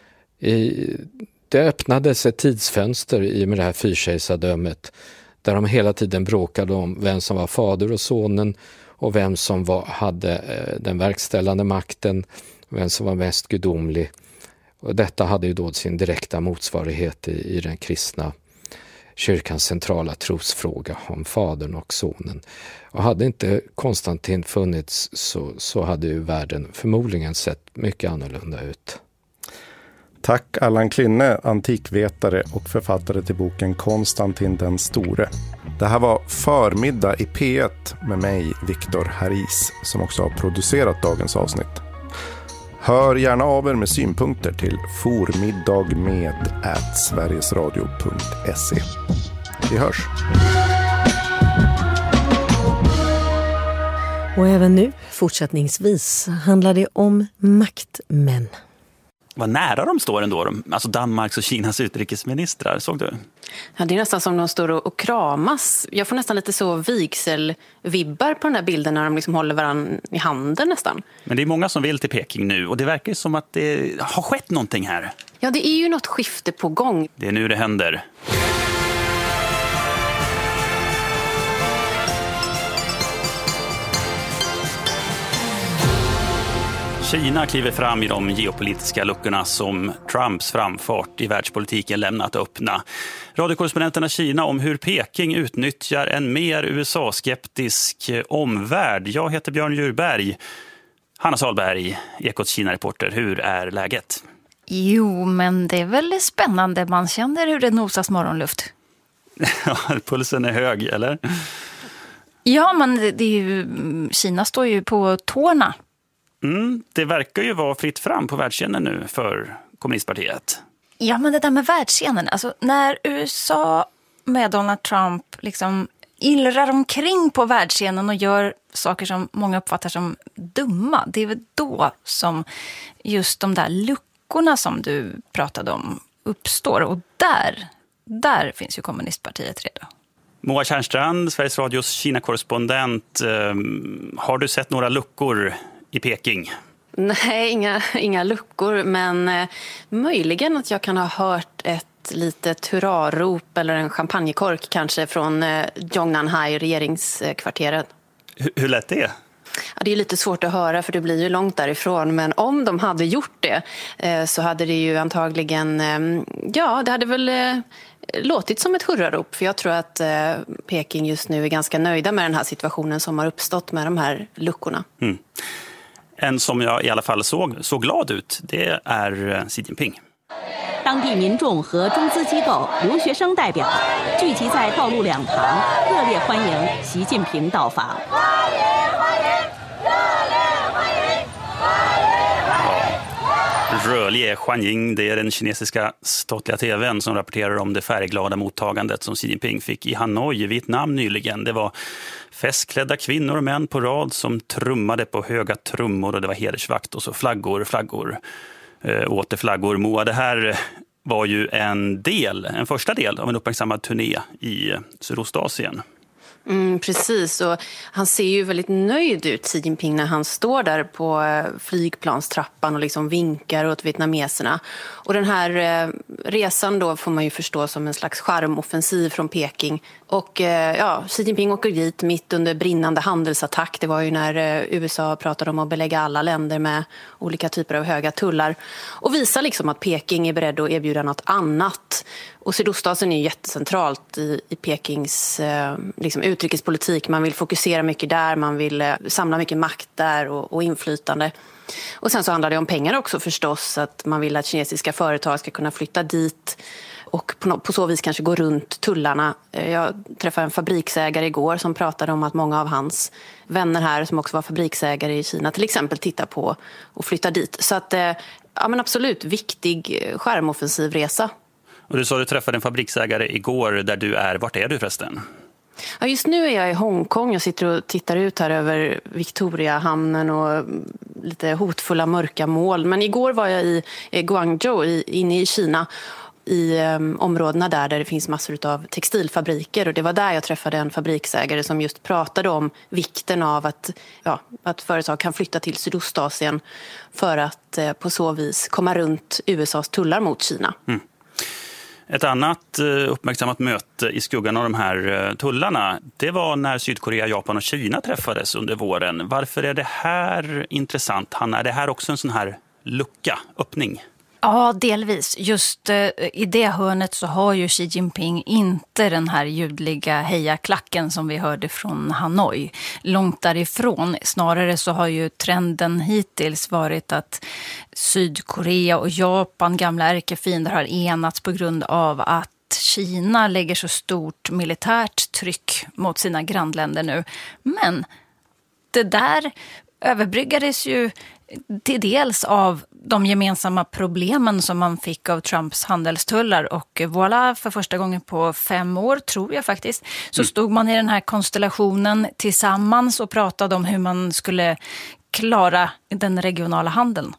Det öppnades ett tidsfönster i med det här fyrkejsardömet där de hela tiden bråkade om vem som var fader och sonen och vem som hade den verkställande makten, vem som var mest gudomlig. Och detta hade ju då sin direkta motsvarighet i den kristna kyrkans centrala trosfråga om fadern och sonen. Och hade inte Konstantin funnits så hade ju världen förmodligen sett mycket annorlunda ut. Tack Allan Klinne, antikvetare och författare till boken Konstantin den store. Det här var Förmiddag i P1 med mig, Viktor Haris, som också har producerat dagens avsnitt. Hör gärna av er med synpunkter till formiddagmed@sverigesradio.se. Vi hörs! Och även nu, fortsättningsvis, handlar det om maktmän. Vad nära de står ändå, alltså Danmarks och Kinas utrikesministrar, såg du? Ja, det är nästan som de står och kramas. Jag får nästan lite så vigselvibbar på den här bilden när de liksom håller varandra i handen nästan. Men det är många som vill till Peking nu och det verkar som att det har skett någonting här. Ja, det är ju något skifte på gång. Det är nu det händer. Kina kliver fram i de geopolitiska luckorna som Trumps framfart i världspolitiken lämnat öppna. Radiokorrespondenterna Kina om hur Peking utnyttjar en mer USA-skeptisk omvärld. Jag heter Björn Djurberg. Hanna Salberg, Ekots Kina-reporter. Hur är läget? Jo, men det är väl spännande. Man känner hur det nosas morgonluft. Ja, pulsen är hög, eller? Ja, men det är ju, Kina står ju på tårna. Det verkar ju vara fritt fram på världsscenen nu för kommunistpartiet. Ja, men det där med världsscenen. Alltså, när USA med Donald Trump liksom illrar omkring på världsscenen och gör saker som många uppfattar som dumma, det är väl då som just de där luckorna som du pratade om uppstår. Och där finns ju kommunistpartiet redan. Moa Tjärnstrand, Sveriges Radios Kina-korrespondent. Har du sett några luckor i Peking? Nej, inga luckor, men möjligen att jag kan ha hört ett litet hurrarop eller en champagnekork kanske från Jongnanhai, regeringskvarteret. Hur lät det? Ja, det är lite svårt att höra för det blir ju långt därifrån, men om de hade gjort det så hade det ju antagligen, det hade väl låtit som ett hurrarop, för jag tror att Peking just nu är ganska nöjda med den här situationen som har uppstått med de här luckorna. En som jag i alla fall såg glad ut, det är Xi Jinping. 当地民众和中资机构、留学生代表聚集在道路两旁，热烈欢迎习近平到访。 Rörlig Huanying, det är den kinesiska statliga tvn som rapporterar om det färgglada mottagandet som Xi Jinping fick i Hanoi i Vietnam nyligen. Det var festklädda kvinnor och män på rad som trummade på höga trummor och det var hedersvakt och så flaggor, åter flaggor. Moa, det här var ju en första del av en uppmärksammad turné i Sydostasien. Precis, och han ser ju väldigt nöjd ut, Xi Jinping, när han står där på flygplanstrappan och liksom vinkar åt vietnameserna. Och den här resan då får man ju förstå som en slags charmoffensiv från Peking. Och Xi Jinping åker dit mitt under brinnande handelsattack. Det var ju när USA pratade om att belägga alla länder med olika typer av höga tullar. Och visar liksom att Peking är beredd att erbjuda något annat. Och Sydostasien är ju jättecentralt i Pekings liksom utrikespolitik. Man vill fokusera mycket där, man vill samla mycket makt där och inflytande. Och sen så handlar det om pengar också förstås, att man vill att kinesiska företag ska kunna flytta dit och på så vis kanske gå runt tullarna. Jag träffade en fabriksägare igår som pratade om att många av hans vänner här som också var fabriksägare i Kina till exempel tittar på och flyttar dit. Så att, ja men absolut, viktig skärmoffensiv resa. Och du sa att du träffade en fabriksägare igår där du är. Vart är du förresten? Ja, just nu är jag i Hongkong. Jag sitter och tittar ut här över Victoriahamnen och lite hotfulla mörka moln. Men igår var jag i Guangzhou inne i Kina, i områdena där det finns massor av textilfabriker. Och det var där jag träffade en fabriksägare som just pratade om vikten av att företag kan flytta till Sydostasien för att på så vis komma runt USAs tullar mot Kina. Ett annat uppmärksammat möte i skuggan av de här tullarna, det var när Sydkorea, Japan och Kina träffades under våren. Varför är det här intressant, Hanna? Är det här också en sån här lucka, öppning? Ja, delvis. Just i det hörnet så har ju Xi Jinping inte den här ljudliga hejaklacken som vi hörde från Hanoi. Långt därifrån. Snarare så har ju trenden hittills varit att Sydkorea och Japan, gamla ärkefiender, har enats på grund av att Kina lägger så stort militärt tryck mot sina grannländer nu. Men det där överbryggades ju till dels av de gemensamma problemen som man fick av Trumps handelstullar, och voilà, för första gången på 5 år tror jag faktiskt, så stod man i den här konstellationen tillsammans och pratade om hur man skulle klara den regionala handeln.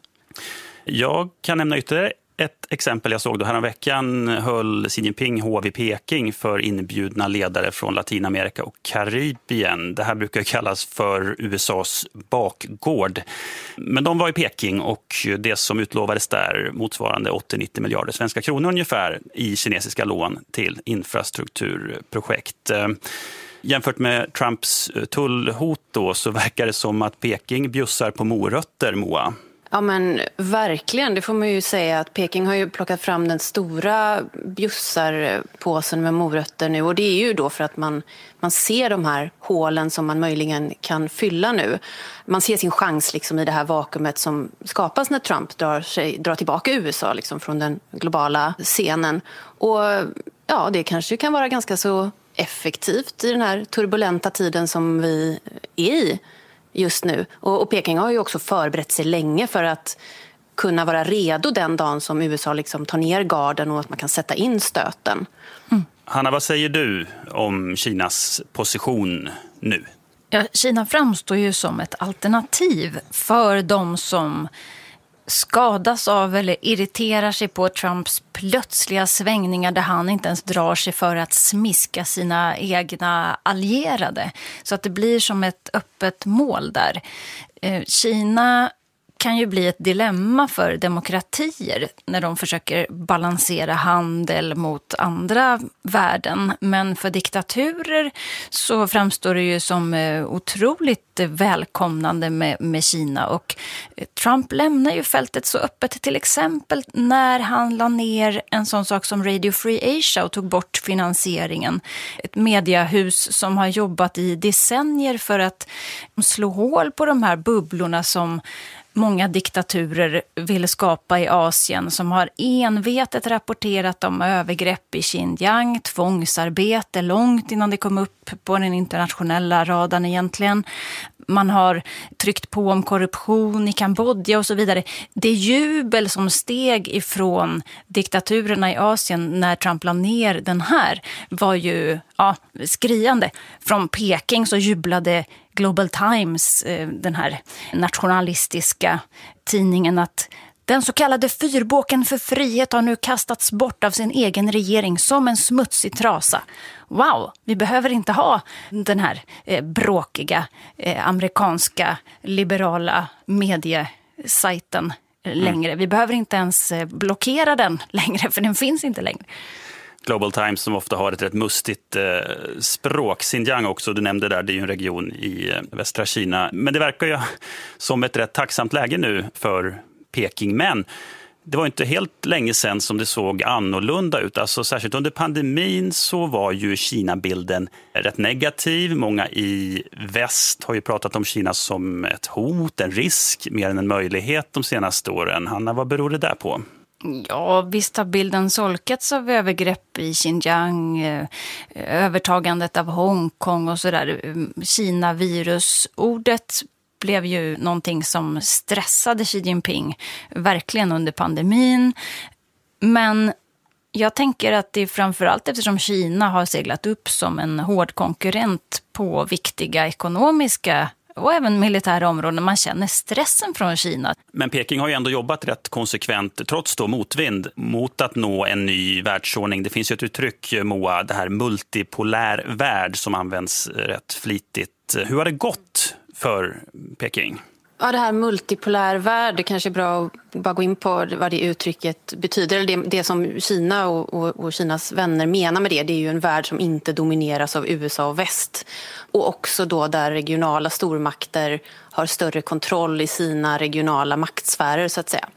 Jag kan nämna ytterligare ett exempel jag såg då. Häromveckan höll Xi Jinping hov i Peking för inbjudna ledare från Latinamerika och Karibien. Det här brukar kallas för USAs bakgård. Men de var i Peking och det som utlovades där motsvarande 80-90 miljarder svenska kronor ungefär i kinesiska lån till infrastrukturprojekt. Jämfört med Trumps tullhot då, så verkar det som att Peking bjussar på morötter, Moa. Ja men verkligen, det får man ju säga att Peking har ju plockat fram den stora bjussarpåsen med morötter nu, och det är ju då för att man ser de här hålen som man möjligen kan fylla nu. Man ser sin chans liksom i det här vakuumet som skapas när Trump drar tillbaka USA liksom från den globala scenen. Och ja, det kanske kan vara ganska så effektivt i den här turbulenta tiden som vi är i just nu. Och Peking har ju också förberett sig länge för att kunna vara redo den dagen som USA liksom tar ner garden och att man kan sätta in stöten. Hanna, vad säger du om Kinas position nu? Ja, Kina framstår ju som ett alternativ för de som skadas av eller irriterar sig på Trumps plötsliga svängningar där han inte ens drar sig för att smiska sina egna allierade. Så att det blir som ett öppet mål där. Kina kan ju bli ett dilemma för demokratier när de försöker balansera handel mot andra värden. Men för diktaturer så framstår det ju som otroligt välkomnande med Kina. Och Trump lämnar ju fältet så öppet, till exempel när han la ner en sån sak som Radio Free Asia och tog bort finansieringen. Ett mediehus som har jobbat i decennier för att slå hål på de här bubblorna som många diktaturer vill skapa i Asien, som har envetet rapporterat om övergrepp i Xinjiang, tvångsarbete långt innan det kom upp på den internationella radarn egentligen. Man har tryckt på om korruption i Kambodja och så vidare. Det jubel som steg ifrån diktaturerna i Asien när Trump la ner den här var ju skriande. Från Peking så jublade Global Times, den här nationalistiska tidningen, att den så kallade fyrbåken för frihet har nu kastats bort av sin egen regering som en smutsig trasa. Wow, vi behöver inte ha den här bråkiga amerikanska liberala mediesajten längre. Vi behöver inte ens blockera den längre, för den finns inte längre. Global Times som ofta har ett rätt mustigt språk. Xinjiang också, du nämnde där, det är ju en region i västra Kina. Men det verkar ju som ett rätt tacksamt läge nu för Peking. Men det var inte helt länge sedan som det såg annorlunda ut. Alltså, särskilt under pandemin så var ju Kina-bilden rätt negativ. Många i väst har ju pratat om Kina som ett hot, en risk, mer än en möjlighet de senaste åren. Hanna, vad beror det där på? Ja, visst har bilden solkats av övergrepp i Xinjiang, övertagandet av Hongkong och sådär. Kina-virusordet blev ju någonting som stressade Xi Jinping verkligen under pandemin. Men jag tänker att det är framförallt eftersom Kina har seglat upp som en hård konkurrent på viktiga ekonomiska och även militära områden. Man känner stressen från Kina. Men Peking har ju ändå jobbat rätt konsekvent, trots då motvind, mot att nå en ny världsordning. Det finns ju ett uttryck, Moa, det här multipolär värld som används rätt flitigt. Hur har det gått för Peking? Ja, det här multipolär värld, det kanske är bra att bara gå in på vad det uttrycket betyder. Det som Kina och Kinas vänner menar med det är ju en värld som inte domineras av USA och väst. Och också då där regionala stormakter har större kontroll i sina regionala maktsfärer så att säga.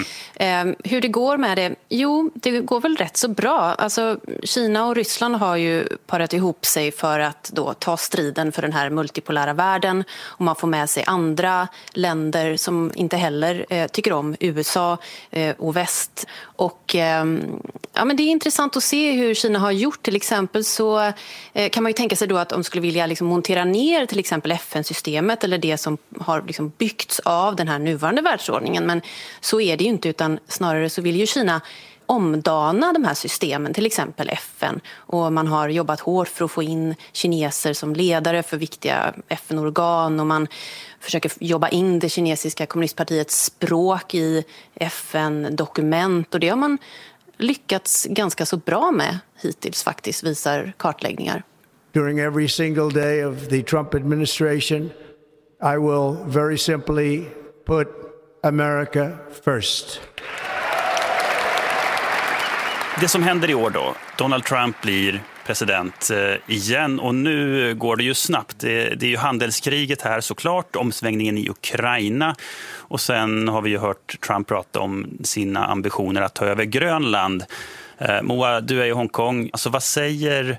Hur det går med det? Jo, det går väl rätt så bra. Alltså, Kina och Ryssland har ju parat ihop sig för att då ta striden för den här multipolära världen, och man får med sig andra länder som inte heller tycker om USA och väst. Och ja, men det är intressant att se hur Kina har gjort. Till exempel så kan man ju tänka sig då att de skulle vilja liksom montera ner till exempel FN-systemet eller det som har liksom byggts av den här nuvarande världsordningen. Men så är det ju inte, utan snarare så vill ju Kina omdana de här systemen, till exempel FN. Och man har jobbat hårt för att få in kineser som ledare för viktiga FN-organ, och man försöker jobba in det kinesiska kommunistpartiets språk i FN-dokument, och det har man lyckats ganska så bra med hittills faktiskt, visar kartläggningar. During every single day of the Trump administration, I will very simply put America first. Det som händer i år då, Donald Trump blir president igen. Och nu går det ju snabbt. Det är ju handelskriget här såklart, omsvängningen i Ukraina. Och sen har vi ju hört Trump prata om sina ambitioner att ta över Grönland. Moa, du är i Hongkong. Alltså vad säger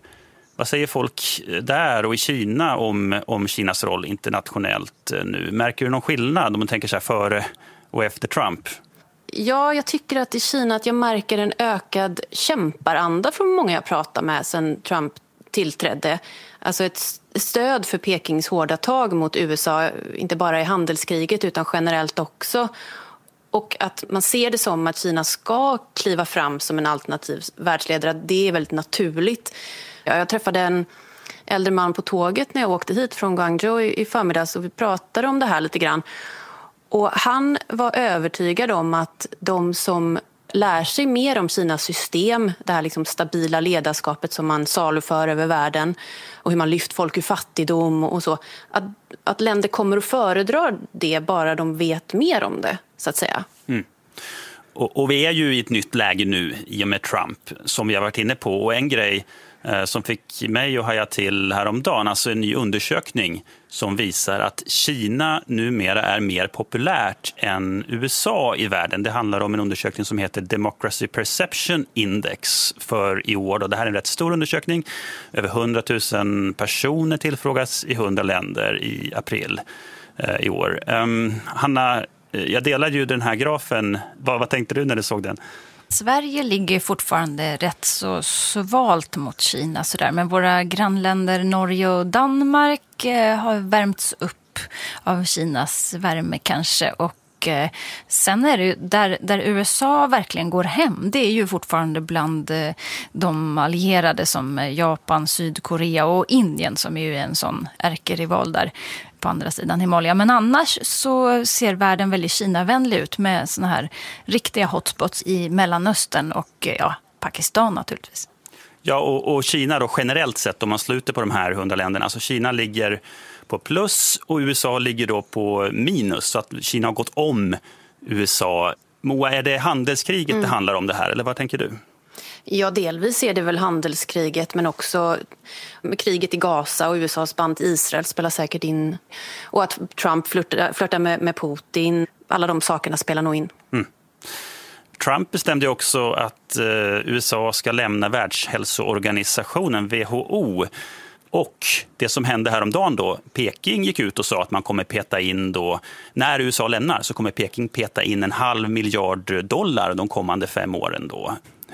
folk där och i Kina om Kinas roll internationellt nu? Märker du någon skillnad om man tänker så här före och efter Trump? Ja, jag tycker att i Kina att jag märker en ökad kämparanda från många jag pratar med sedan Trump tillträdde. Alltså ett stöd för Pekings hårda tag mot USA, inte bara i handelskriget utan generellt också. Och att man ser det som att Kina ska kliva fram som en alternativ världsledare, det är väldigt naturligt. Jag träffade en äldre man på tåget när jag åkte hit från Guangzhou i förmiddags och vi pratade om det här lite grann. Och han var övertygad om att de som lär sig mer om Kinas system, det här liksom stabila ledarskapet som man saluför över världen och hur man lyft folk ur fattigdom och så, att länder kommer att föredra det bara de vet mer om det, så att säga. Mm. Och vi är ju i ett nytt läge nu i och med Trump som vi har varit inne på. Och en grej som fick mig att haja till häromdagen, alltså en ny undersökning som visar att Kina numera är mer populärt än USA i världen. Det handlar om en undersökning som heter Democracy Perception Index för i år. Och det här är en rätt stor undersökning. Över 100 000 personer tillfrågas i 100 länder i april i år. Hanna, jag delar ju den här grafen. Vad tänkte du när du såg den? Sverige ligger fortfarande rätt så svalt mot Kina sådär. Men våra grannländer Norge och Danmark har värmts upp av Kinas värme kanske. Och sen är det ju där USA verkligen går hem. Det är ju fortfarande bland de allierade som Japan, Sydkorea och Indien som är ju en sån ärkerival där på andra sidan Himalaya. Men annars så ser världen väldigt Kina-vänlig ut med såna här riktiga hotspots i Mellanöstern och Pakistan naturligtvis. Ja, och Kina då generellt sett om man sluter på de här 100 länderna. Alltså Kina ligger på plus och USA ligger då på minus. Så att Kina har gått om USA. Moa, är det handelskriget det handlar om det här eller vad tänker du? Ja, delvis är det väl handelskriget men också med kriget i Gaza och USAs band till Israel spelar säkert in. Och att Trump flörtar med Putin, alla de sakerna spelar nog in. Mm. Trump bestämde också att USA ska lämna Världshälsoorganisationen WHO. Och det som hände häromdagen då, Peking gick ut och sa att man kommer peta in då, när USA lämnar så kommer Peking peta in $500 miljarder de kommande 5 åren då.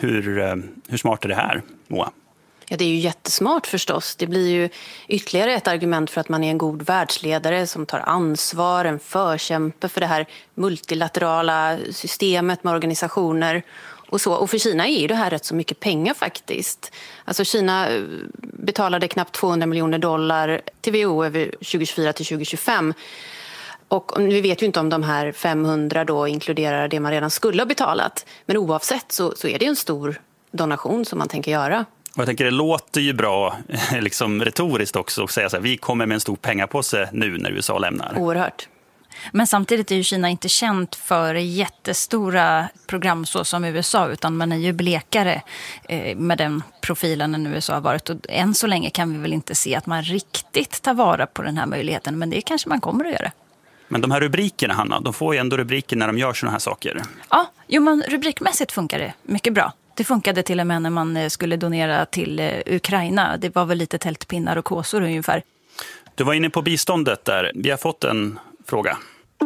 Hur smart är det här, Moa? Ja, det är ju jättesmart förstås. Det blir ju ytterligare ett argument för att man är en god världsledare som tar ansvar, en förkämpe för det här multilaterala systemet med organisationer och så. Och för Kina är ju det här rätt så mycket pengar faktiskt. Alltså Kina betalade knappt $200 miljoner till WHO över 2024 till 2025. Och vi vet ju inte om de här 500 då inkluderar det man redan skulle ha betalat. Men oavsett så är det en stor donation som man tänker göra. Och jag tänker det låter ju bra liksom retoriskt också att säga så här, vi kommer med en stor pengapåse nu när USA lämnar. Oerhört. Men samtidigt är ju Kina inte känt för jättestora program så som USA utan man är ju blekare med den profilen än USA har varit. Och än så länge kan vi väl inte se att man riktigt tar vara på den här möjligheten men det kanske man kommer att göra. Men de här rubrikerna, Hanna, de får ju ändå rubriker när de gör såna här saker. Ja, men rubrikmässigt funkar det mycket bra. Det funkade till och med när man skulle donera till Ukraina. Det var väl lite tältpinnar och kåsor ungefär. Du var inne på biståndet där. Vi har fått en fråga.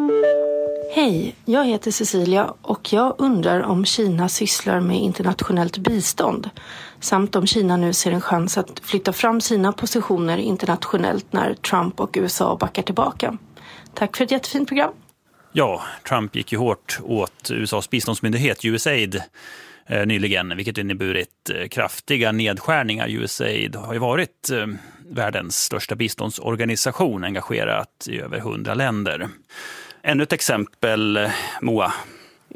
Hej, jag heter Cecilia och jag undrar om Kina sysslar med internationellt bistånd. Samt om Kina nu ser en chans att flytta fram sina positioner internationellt när Trump och USA backar tillbaka. Tack för ett jättefint program. Ja, Trump gick ju hårt åt USAs biståndsmyndighet USAID nyligen, vilket inneburit kraftiga nedskärningar. USAID har ju varit världens största biståndsorganisation, engagerat i över 100 länder. Ännu ett exempel, Moa.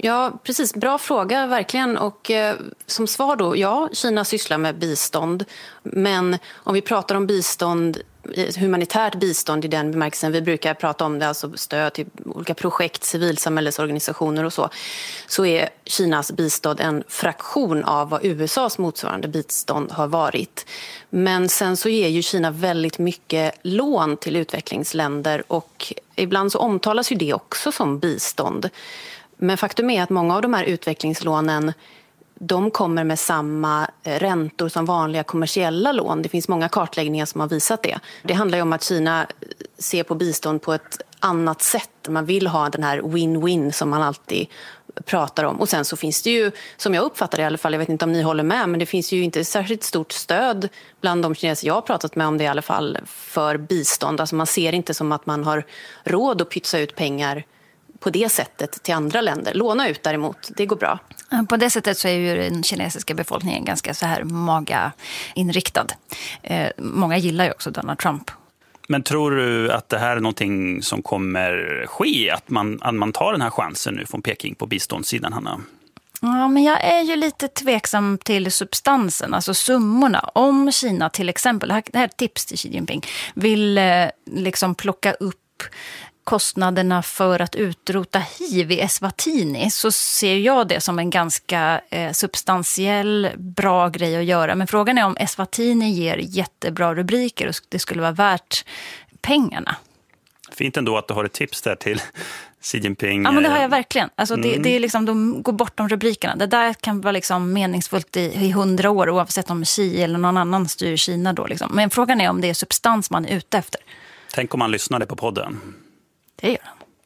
Ja, precis. Bra fråga, verkligen. Och som svar då, ja, Kina sysslar med bistånd. Men om vi pratar om bistånd, humanitärt bistånd i den bemärkelsen, vi brukar prata om det, alltså stöd till olika projekt, civilsamhällesorganisationer och så är Kinas bistånd en fraktion av vad USAs motsvarande bistånd har varit. Men sen så ger ju Kina väldigt mycket lån till utvecklingsländer och ibland så omtalas ju det också som bistånd. Men faktum är att många av de här utvecklingslånen, de kommer med samma räntor som vanliga kommersiella lån. Det finns många kartläggningar som har visat det. Det handlar ju om att Kina ser på bistånd på ett annat sätt. Man vill ha den här win-win som man alltid pratar om. Och sen så finns det ju, som jag uppfattar det i alla fall, jag vet inte om ni håller med, men det finns ju inte särskilt stort stöd bland de kineser jag har pratat med om det i alla fall för bistånd. Alltså man ser inte som att man har råd att pytsa ut pengar på det sättet till andra länder. Låna ut däremot, det går bra. På det sättet så är ju den kinesiska befolkningen ganska så här MAGA-inriktad. Många gillar ju också Donald Trump. Men tror du att det här är någonting som kommer ske? Att man tar den här chansen nu från Peking på biståndssidan, Hanna? Ja, men jag är ju lite tveksam till substansen, alltså summorna. Om Kina till exempel, det här är ett tips till Xi Jinping, vill liksom plocka upp kostnaderna för att utrota hiv i Eswatini, så ser jag det som en ganska substantiell, bra grej att göra. Men frågan är om Eswatini ger jättebra rubriker och det skulle vara värt pengarna. Fint ändå att du har ett tips där till Xi Jinping. Ja, men det har jag verkligen. Alltså det är liksom, de går bortom rubrikerna. Det där kan vara liksom meningsfullt i 100 år, oavsett om Xi eller någon annan styr Kina då. Liksom. Men frågan är om det är substans man är ute efter. Tänk om man lyssnade på podden. Det gör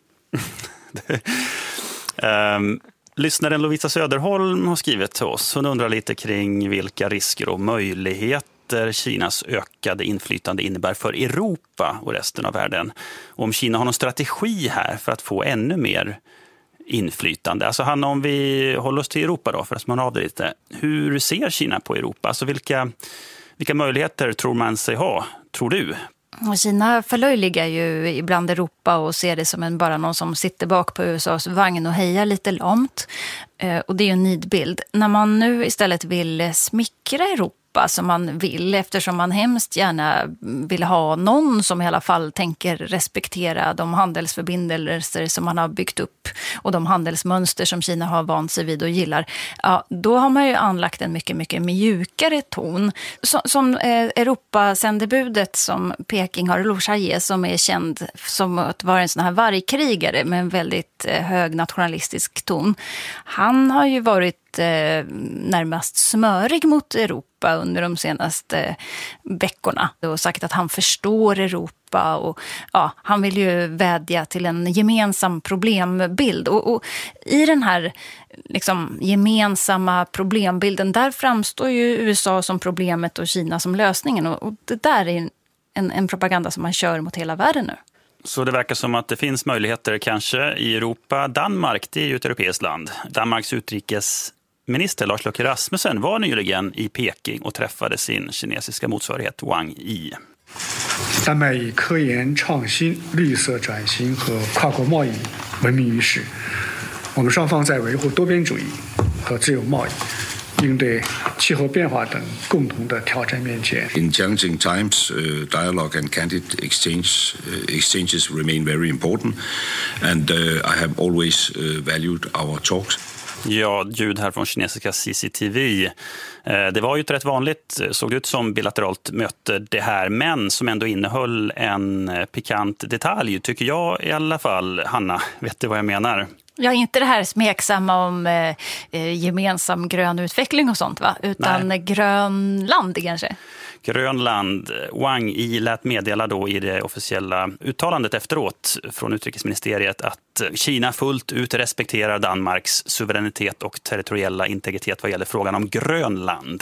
han. Lyssnaren Lovisa Söderholm har skrivit till oss. Hon undrar lite kring vilka risker och möjligheter Kinas ökade inflytande innebär för Europa och resten av världen. Och om Kina har någon strategi här för att få ännu mer inflytande. Alltså Hanna, om vi håller oss till Europa då, för att man av det lite. Hur ser Kina på Europa? Alltså vilka möjligheter tror man sig ha, tror du? Och Kina förlöjligar ju ibland Europa och ser det som bara någon som sitter bak på USAs vagn och hejar lite lamt. Och det är ju en nidbild. När man nu istället vill smickra Europa som man vill, eftersom man hemskt gärna vill ha någon som i alla fall tänker respektera de handelsförbindelser som man har byggt upp och de handelsmönster som Kina har vant sig vid och gillar, ja, då har man ju anlagt en mycket, mycket mjukare ton. Som Europasändebudet som Peking har, Lu Xiaoye, som är känd som att vara en sån här vargkrigare med en väldigt hög nationalistisk ton. Han har ju varit närmast smörig mot Europa under de senaste veckorna och sagt att han förstår Europa och ja, han vill ju vädja till en gemensam problembild och i den här liksom gemensamma problembilden, där framstår ju USA som problemet och Kina som lösningen och det där är en propaganda som man kör mot hela världen nu. Så det verkar som att det finns möjligheter kanske i Europa. Danmark, det är ju ett europeiskt land. Danmarks utrikesminister Lars Løkke Rasmussen var nyligen i Peking och träffade sin kinesiska motsvarighet Wang Yi. 丹麦以科研创新、绿色转型和跨国贸易闻名于世。我们双方在维护多边主义和自由贸易、应对气候变化等共同的挑战面前。In challenging times, dialogue and candid exchanges remain very important, and I have always valued our talks. Ja, ljud här från kinesiska CCTV. Det var ju ett rätt vanligt, såg ut som bilateralt möte det här, men som ändå innehöll en pikant detalj, tycker jag i alla fall. Hanna, vet du vad jag menar? Ja, inte det här smeksamma om gemensam grön utveckling och sånt, va? Utan nej. Grönland kanske. Grönland. Wang Yi lät meddela då i det officiella uttalandet efteråt från utrikesministeriet att Kina fullt ut respekterar Danmarks suveränitet och territoriella integritet vad gäller frågan om Grönland.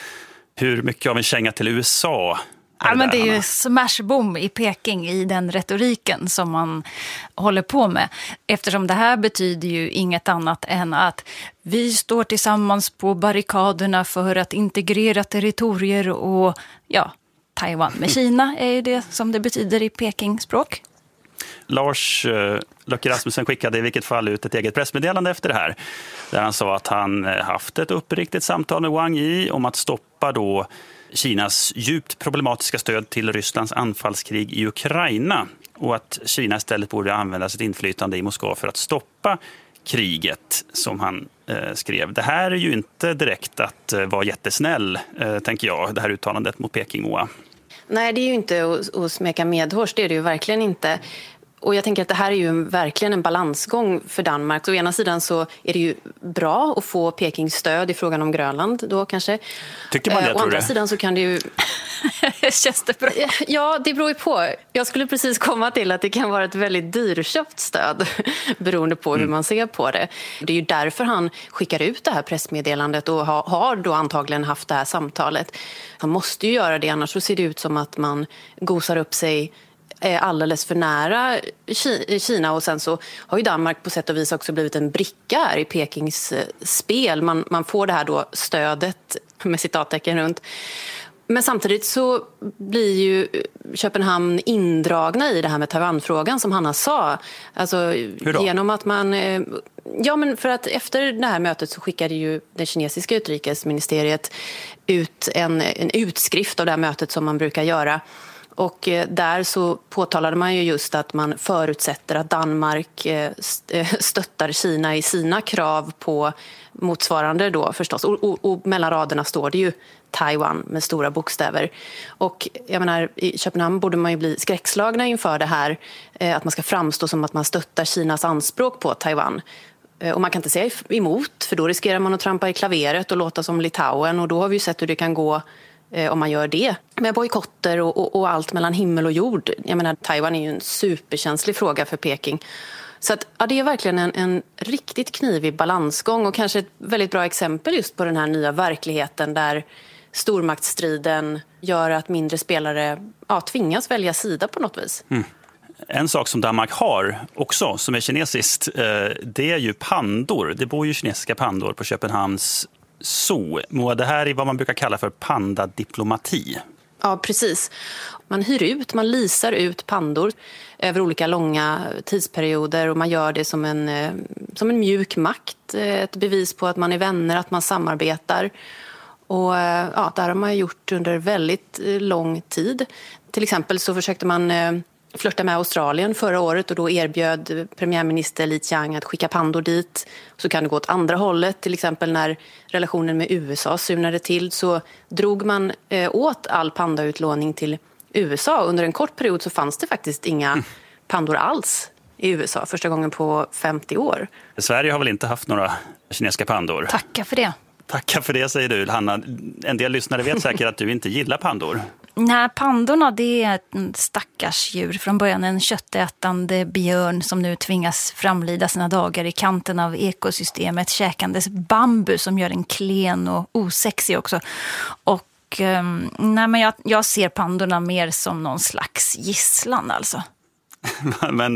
Hur mycket av en känga till USA? Ja, men det är ju smashboom i Peking i den retoriken som man håller på med. Eftersom det här betyder ju inget annat än att vi står tillsammans på barrikaderna för att integrera territorier och ja, Taiwan med Kina är ju det som det betyder i Pekingspråk. Lars Løkke Rasmussen skickade i vilket fall ut ett eget pressmeddelande efter det här. Där han sa att han haft ett uppriktigt samtal med Wang Yi om att stoppa då Kinas djupt problematiska stöd till Rysslands anfallskrig i Ukraina. Och att Kina istället borde använda sitt inflytande i Moskva för att stoppa kriget, som han skrev. Det här är ju inte direkt att vara jättesnäll, tänker jag, det här uttalandet mot Peking, Moa. Nej, det är ju inte att smeka medhårs, det är det ju verkligen inte. Och jag tänker att det här är ju verkligen en balansgång för Danmark. Så å ena sidan så är det ju bra att få Pekings stöd i frågan om Grönland då kanske. Tycker man det, å andra sidan så kan det ju... Känns det bra? Ja, det beror ju på. Jag skulle precis komma till att det kan vara ett väldigt dyrköpt stöd beroende på hur man ser på det. Det är ju därför han skickar ut det här pressmeddelandet och har då antagligen haft det här samtalet. Han måste ju göra det, annars så ser det ut som att man gosar upp sig alldeles för nära Kina, och sen så har ju Danmark på sätt och vis också blivit en bricka här i Pekings spel. Man får det här då stödet med citattecken runt. Men samtidigt så blir ju Köpenhamn indragna i det här med Taiwanfrågan, som Hanna sa. Alltså genom att man... Ja, men för att efter det här mötet så skickade ju det kinesiska utrikesministeriet ut en utskrift av det här mötet som man brukar göra. Och där så påtalade man ju just att man förutsätter att Danmark stöttar Kina i sina krav på motsvarande då förstås. Och mellan raderna står det ju Taiwan med stora bokstäver. Och jag menar, i Köpenhamn borde man ju bli skräckslagna inför det här. Att man ska framstå som att man stöttar Kinas anspråk på Taiwan. Och man kan inte säga emot, för då riskerar man att trampa i klaveret och låta som Litauen. Och då har vi ju sett hur det kan gå om man gör det. Med bojkotter och allt mellan himmel och jord. Jag menar, Taiwan är ju en superkänslig fråga för Peking. Så att, ja, det är verkligen en riktigt knivig balansgång, och kanske ett väldigt bra exempel just på den här nya verkligheten där stormaktsstriden gör att mindre spelare tvingas välja sida på något vis. Mm. En sak som Danmark har också, som är kinesiskt, det är ju pandor. Det bor ju kinesiska pandor på Köpenhamns zoo. Det här är vad man brukar kalla för pandadiplomati. Ja, precis. Man leasar ut pandor över olika långa tidsperioder, och man gör det som en mjuk makt. Ett bevis på att man är vänner, att man samarbetar. Och ja, det har man gjort under väldigt lång tid. Till exempel så försökte man flörta med Australien förra året, och då erbjöd premiärminister Li Qiang att skicka pandor dit. Så kan det gå åt andra hållet, till exempel när relationen med USA surnade till, så drog man åt all pandautlåning till USA. Under en kort period så fanns det faktiskt inga pandor alls i USA, första gången på 50 år. Sverige har väl inte haft några kinesiska pandor? Tacka för det. Tacka för det, säger du, Hanna. En del lyssnare vet säkert att du inte gillar pandor. Nej, pandorna, det är ett stackars djur. Från början en köttätande björn som nu tvingas framlida sina dagar i kanten av ekosystemet, käkandes bambu som gör en klen och osexig också. Och nej, men jag ser pandorna mer som någon slags gisslan alltså. Men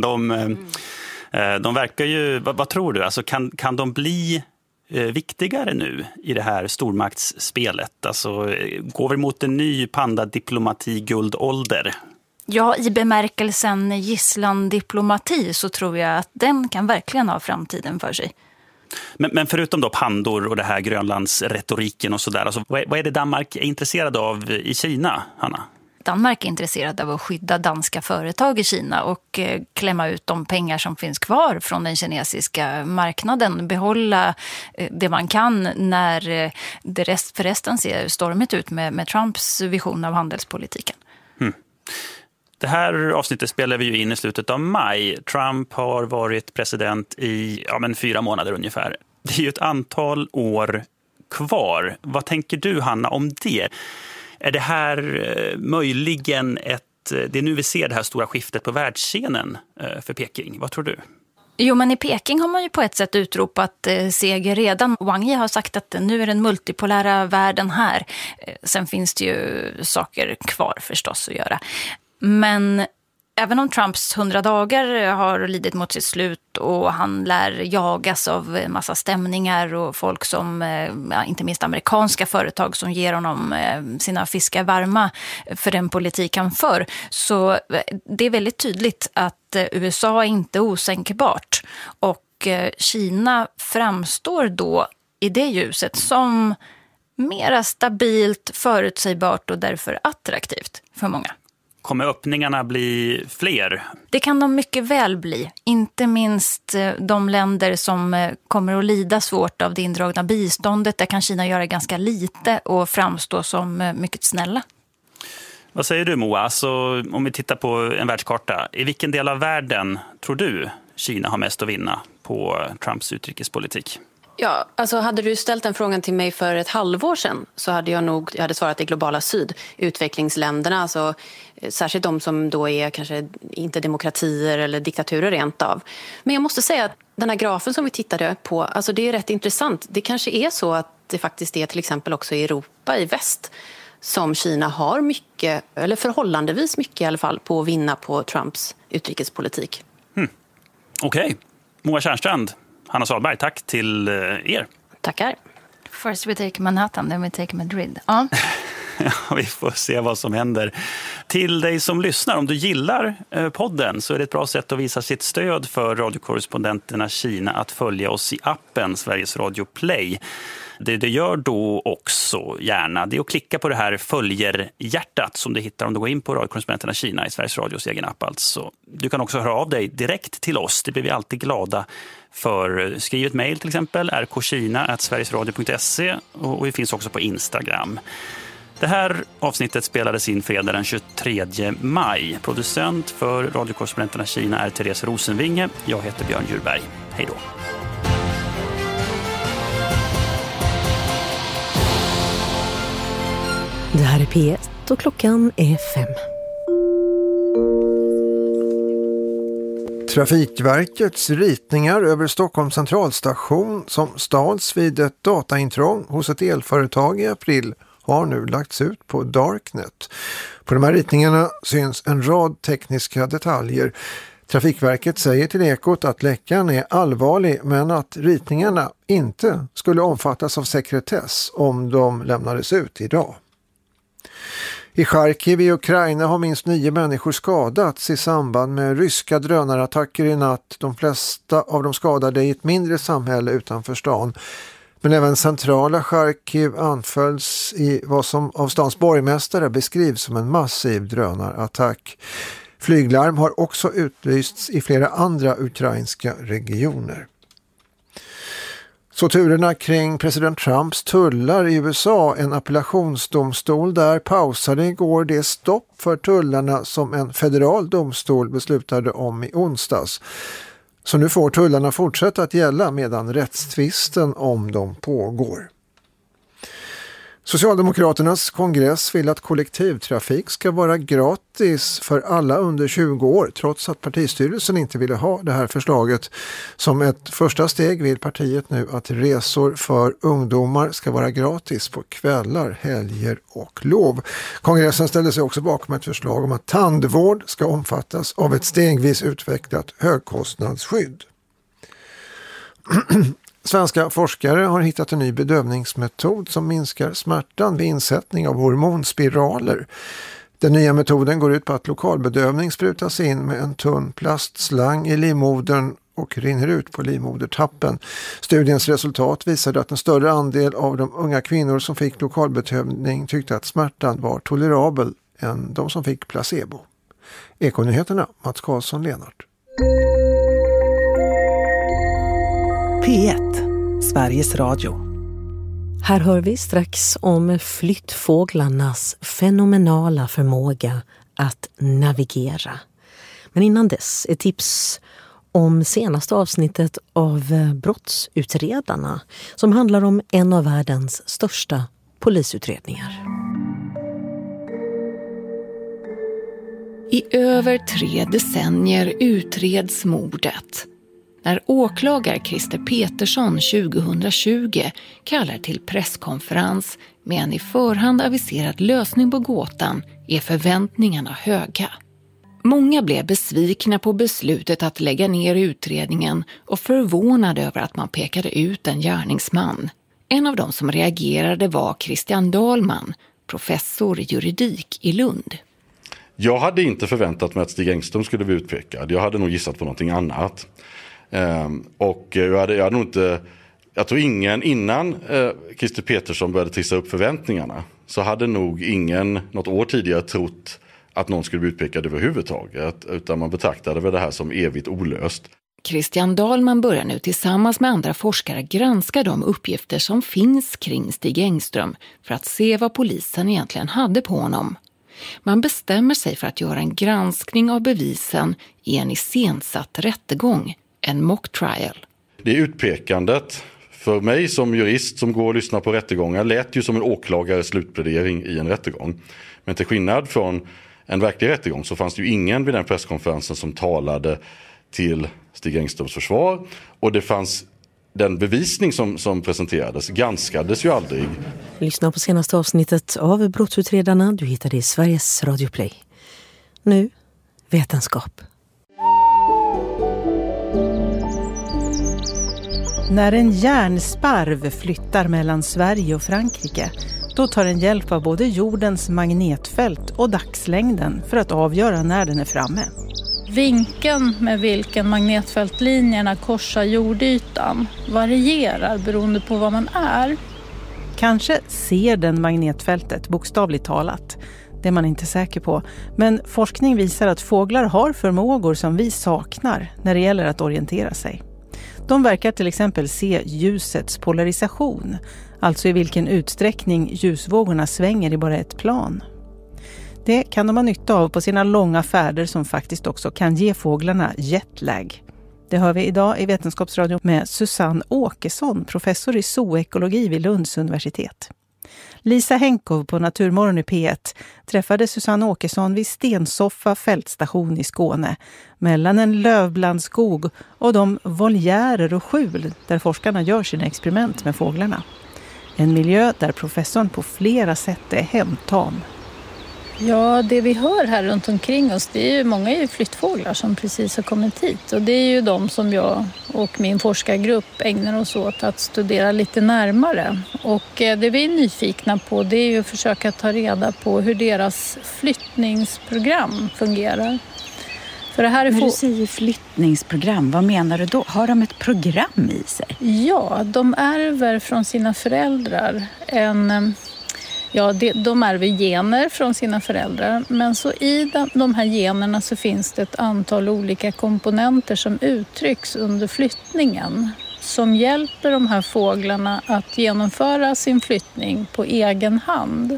de verkar ju, vad tror du? Alltså kan de bli viktigare nu i det här stormaktsspelet? Alltså, går vi mot en ny pandadiplomati-guldålder? Ja, i bemärkelsen gisslandiplomati så tror jag att den kan verkligen ha framtiden för sig. Men förutom då pandor och det här Grönlandsretoriken och sådär, alltså, vad är det Danmark är intresserad av i Kina, Hanna? Danmark är intresserad av att skydda danska företag i Kina och klämma ut de pengar som finns kvar från den kinesiska marknaden. Behålla det man kan när det förresten ser stormigt ut med Trumps vision av handelspolitiken. Det här avsnittet spelar vi ju in i slutet av maj. Trump har varit president i 4 månader ungefär. Det är ju ett antal år kvar. Vad tänker du, Hanna, om det? Är det här möjligen det är nu vi ser det här stora skiftet på världsscenen för Peking? Vad tror du? Jo, men i Peking har man ju på ett sätt utropat seger redan. Wang Yi har sagt att nu är den multipolära världen här. Sen finns det ju saker kvar förstås att göra. Men Även om Trumps 100 dagar har lidit mot sitt slut och han lär jagas av en massa stämningar och folk som, inte minst amerikanska företag som ger honom sina fiskar varma för den politik han för. Så det är väldigt tydligt att USA inte är osänkbart och Kina framstår då i det ljuset som mera stabilt, förutsägbart och därför attraktivt för många. Kommer öppningarna bli fler? Det kan de mycket väl bli. Inte minst de länder som kommer att lida svårt av det indragna biståndet. Där kan Kina göra ganska lite och framstå som mycket snälla. Vad säger du, Moa? Alltså, om vi tittar på en världskarta. I vilken del av världen tror du Kina har mest att vinna på Trumps utrikespolitik? Ja, alltså hade du ställt den frågan till mig för ett halvår sedan så hade jag hade svarat i globala syd. Utvecklingsländerna, alltså särskilt de som då är kanske inte demokratier eller diktaturer rent av. Men jag måste säga att den här grafen som vi tittade på, alltså det är rätt intressant. Det kanske är så att det faktiskt är till exempel också i Europa, i väst, som Kina har mycket, eller förhållandevis mycket i alla fall, på att vinna på Trumps utrikespolitik. Okej. Moa Tjärnstrand, Hanna Salberg, tack till er. Tackar. First we take Manhattan, then we take Madrid. Ja. Ja, vi får se vad som händer. Till dig som lyssnar, om du gillar podden så är det ett bra sätt att visa sitt stöd för radiokorrespondenterna Kina att följa oss i appen Sveriges Radio Play. Det gör då också gärna, det är att klicka på det här följerhjärtat som du hittar om du går in på radiokorrespondenterna Kina i Sveriges Radios egen app. Alltså. Du kan också höra av dig direkt till oss, det blir vi alltid glada för. Skriv ett mejl till exempel, rkkina@sverigesradio.se, och vi finns också på Instagram. Det här avsnittet spelades in fredag den 23 maj. Producent för radiokorrespondenterna Kina är Therese Rosenvinge. Jag heter Björn Djurberg. Hej då. Det här är P1 och klockan är 5. Trafikverkets ritningar över Stockholms centralstation som stals vid ett dataintrång hos ett elföretag i april har nu lagts ut på Darknet. På de här ritningarna syns en rad tekniska detaljer. Trafikverket säger till Ekot att läckan är allvarlig men att ritningarna inte skulle omfattas av sekretess om de lämnades ut idag. I Charkiv i Ukraina har minst 9 människor skadats i samband med ryska drönarattacker i natt. De flesta av de skadade i ett mindre samhälle utanför stan. Men även centrala Charkiv anfölls i vad som av stans borgmästare beskrivs som en massiv drönarattack. Flyglarm har också utlysts i flera andra ukrainska regioner. Så turerna kring president Trumps tullar i USA, en appellationsdomstol där pausade igår det stopp för tullarna som en federal domstol beslutade om i onsdags. Så nu får tullarna fortsätta att gälla medan rättstvisten om dem pågår. Socialdemokraternas kongress vill att kollektivtrafik ska vara gratis för alla under 20 år trots att partistyrelsen inte ville ha det här förslaget. Som ett första steg vill partiet nu att resor för ungdomar ska vara gratis på kvällar, helger och lov. Kongressen ställde sig också bakom ett förslag om att tandvård ska omfattas av ett stegvis utvecklat högkostnadsskydd. Svenska forskare har hittat en ny bedövningsmetod som minskar smärtan vid insättning av hormonspiraler. Den nya metoden går ut på att lokalbedövning sprutas in med en tunn plastslang i livmodern och rinner ut på livmodertappen. Studiens resultat visade att en större andel av de unga kvinnor som fick lokalbedövning tyckte att smärtan var tolerabel än de som fick placebo. Ekonyheterna, Mats Karlsson, Lenart. P1, Sveriges Radio. Här hör vi strax om flyttfåglarnas fenomenala förmåga att navigera. Men innan dess ett tips om senaste avsnittet av Brottsutredarna som handlar om en av världens största polisutredningar. I över 3 decennier utreds mordet. När åklagare Christer Petersson 2020 kallar till presskonferens med en i förhand aviserad lösning på gåtan är förväntningarna höga. Många blev besvikna på beslutet att lägga ner utredningen och förvånade över att man pekade ut en gärningsman. En av dem som reagerade var Christian Dahlman, professor i juridik i Lund. Jag hade inte förväntat mig att Stig Engström skulle bli utpekad. Jag hade nog gissat på någonting annat. Och jag hade nog inte... Jag tror ingen innan Christer Petersson började trissa upp förväntningarna så hade nog ingen något år tidigare trott att någon skulle bli utpekad överhuvudtaget, utan man betraktade väl det här som evigt olöst. Christian Dahlman börjar nu tillsammans med andra forskare granska de uppgifter som finns kring Stig Engström för att se vad polisen egentligen hade på honom. Man bestämmer sig för att göra en granskning av bevisen i en iscensatt rättegång, en mock trial. Det utpekandet för mig som jurist som går och lyssnar på rättegångar lät ju som en åklagares slutplädering i en rättegång. Men till skillnad från en verklig rättegång så fanns det ju ingen vid den presskonferensen som talade till Stig Engströms försvar. Och det fanns den bevisning som presenterades, granskades ju aldrig. Lyssna på senaste avsnittet av Brottsutredarna. Du hittar det i Sveriges Radio Play. Nu, vetenskap. När en järnsparv flyttar mellan Sverige och Frankrike, då tar den hjälp av både jordens magnetfält och dagslängden för att avgöra när den är framme. Vinkeln med vilken magnetfältlinjerna korsar jordytan varierar beroende på vad man är. Kanske ser den magnetfältet bokstavligt talat. Det är man inte säker på. Men forskning visar att fåglar har förmågor som vi saknar när det gäller att orientera sig. De verkar till exempel se ljusets polarisation, alltså i vilken utsträckning ljusvågorna svänger i bara ett plan. Det kan de ha nytta av på sina långa färder som faktiskt också kan ge fåglarna jetlag. Det hör vi idag i Vetenskapsradion med Susanne Åkesson, professor i zoekologi vid Lunds universitet. Lisa Henkov på Naturmorgon i P1 träffade Susanne Åkesson vid Stensoffa fältstation i Skåne mellan en lövblandskog och de voljärer och skjul där forskarna gör sina experiment med fåglarna. En miljö där professorn på flera sätt är hemtam. Ja, det vi hör här runt omkring oss, det är ju många är ju flyttfåglar som precis har kommit hit. Och det är ju de som jag och min forskargrupp ägnar oss åt att studera lite närmare. Och det vi är nyfikna på, det är ju att försöka ta reda på hur deras flyttningsprogram fungerar. För det här är när du säger flyttningsprogram, vad menar du då? Har de ett program i sig? Ja, de ärver från sina föräldrar de ärver gener från sina föräldrar, men så i de här generna så finns det ett antal olika komponenter som uttrycks under flyttningen som hjälper de här fåglarna att genomföra sin flyttning på egen hand.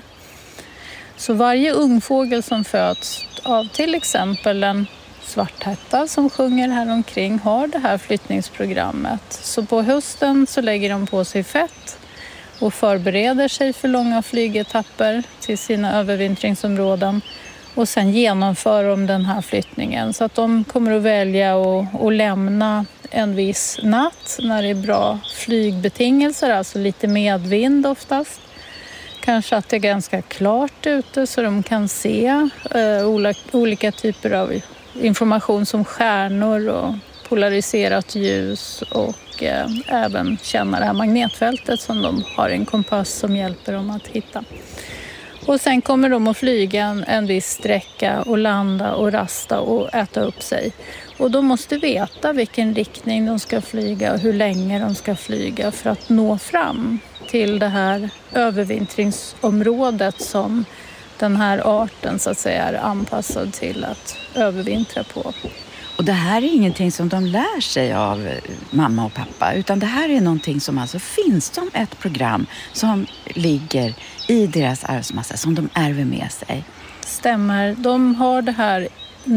Så varje ungfågel som föds av till exempel en svarthätta som sjunger här omkring har det här flyttningsprogrammet. Så på hösten så lägger de på sig fett och förbereder sig för långa flygetapper till sina övervintringsområden. Och sen genomför de den här flyttningen. Så att de kommer att välja att lämna en viss natt när det är bra flygbetingelser, alltså lite medvind oftast. Kanske att det är ganska klart ute så de kan se olika typer av information som stjärnor och polariserat ljus och även känna det här magnetfältet som de har en kompass som hjälper dem att hitta. Och sen kommer de att flyga en viss sträcka och landa och rasta och äta upp sig. Och de måste veta vilken riktning de ska flyga och hur länge de ska flyga för att nå fram till det här övervintringsområdet som den här arten så att säga är anpassad till att övervintra på. Och det här är ingenting som de lär sig av mamma och pappa, utan det här är någonting som alltså finns som ett program som ligger i deras arvsmassa som de ärver med sig. Stämmer, de har det här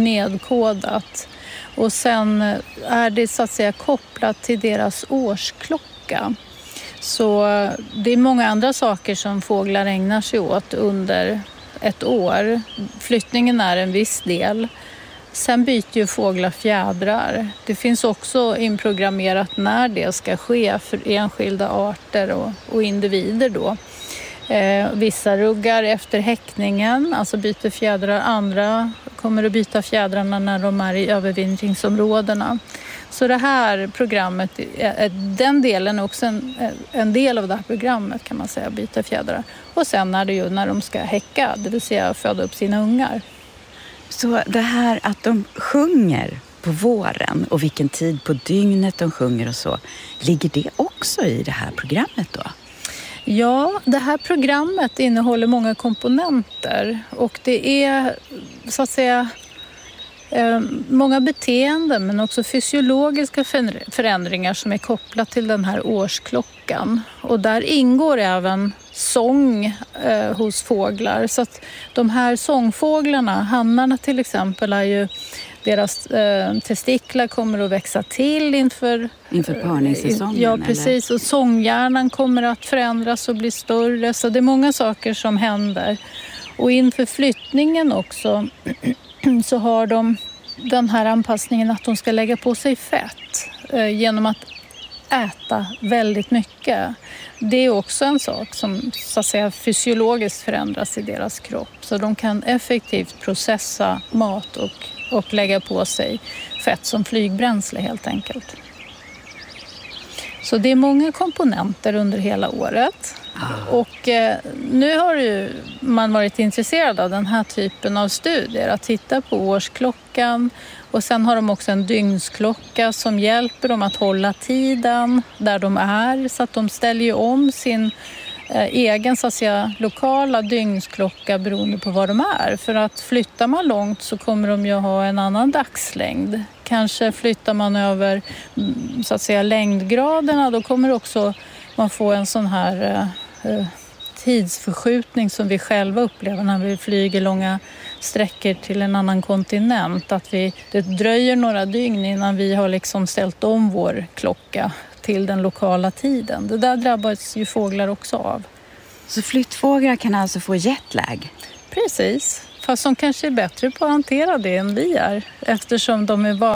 nedkodat och sen är det så att säga kopplat till deras årsklocka. Så det är många andra saker som fåglar ägnar sig åt under ett år. Flyttningen är en viss del. Sen byter ju fåglar fjädrar. Det finns också inprogrammerat när det ska ske för enskilda arter och individer då. Vissa ruggar efter häckningen, alltså byter fjädrar. Andra kommer att byta fjädrarna när de är i övervintringsområdena. Så det här programmet, den delen är också en del av det här programmet kan man säga, byta fjädrar. Och sen är det ju när de ska häcka, det vill säga föda upp sina ungar. Så det här att de sjunger på våren och vilken tid på dygnet de sjunger och så, ligger det också i det här programmet då? Ja, det här programmet innehåller många komponenter och det är så att säga många beteenden men också fysiologiska förändringar som är kopplat till den här årsklockan. Och där ingår även sång hos fåglar. Så att de här sångfåglarna, hannarna till exempel, är ju deras testiklar kommer att växa till inför parningssäsongen. Ja, precis. Eller? Och sånghjärnan kommer att förändras och bli större. Så det är många saker som händer. Och inför flyttningen också så har de den här anpassningen att de ska lägga på sig fett genom att äta väldigt mycket. Det är också en sak som så att säga fysiologiskt förändras i deras kropp. Så de kan effektivt processa mat och lägga på sig fett som flygbränsle helt enkelt. Så det är många komponenter under hela året. Och nu har ju man varit intresserad av den här typen av studier. Att titta på årsklockan och sen har de också en dygnsklocka som hjälper dem att hålla tiden där de är. Så att de ställer ju om sin egen så att säga, lokala dygnsklocka beroende på var de är. För att flyttar man långt så kommer de ju ha en annan dagslängd. Kanske flyttar man över så att säga, längdgraderna, då kommer också man få en sån här tidsförskjutning som vi själva upplever när vi flyger långa sträckor till en annan kontinent. Att det dröjer några dygn innan vi har liksom ställt om vår klocka till den lokala tiden. Det där drabbas ju fåglar också av. Så flyttfåglar kan alltså få jetlag? Precis, fast de kanske är bättre på att hantera det än vi är eftersom de är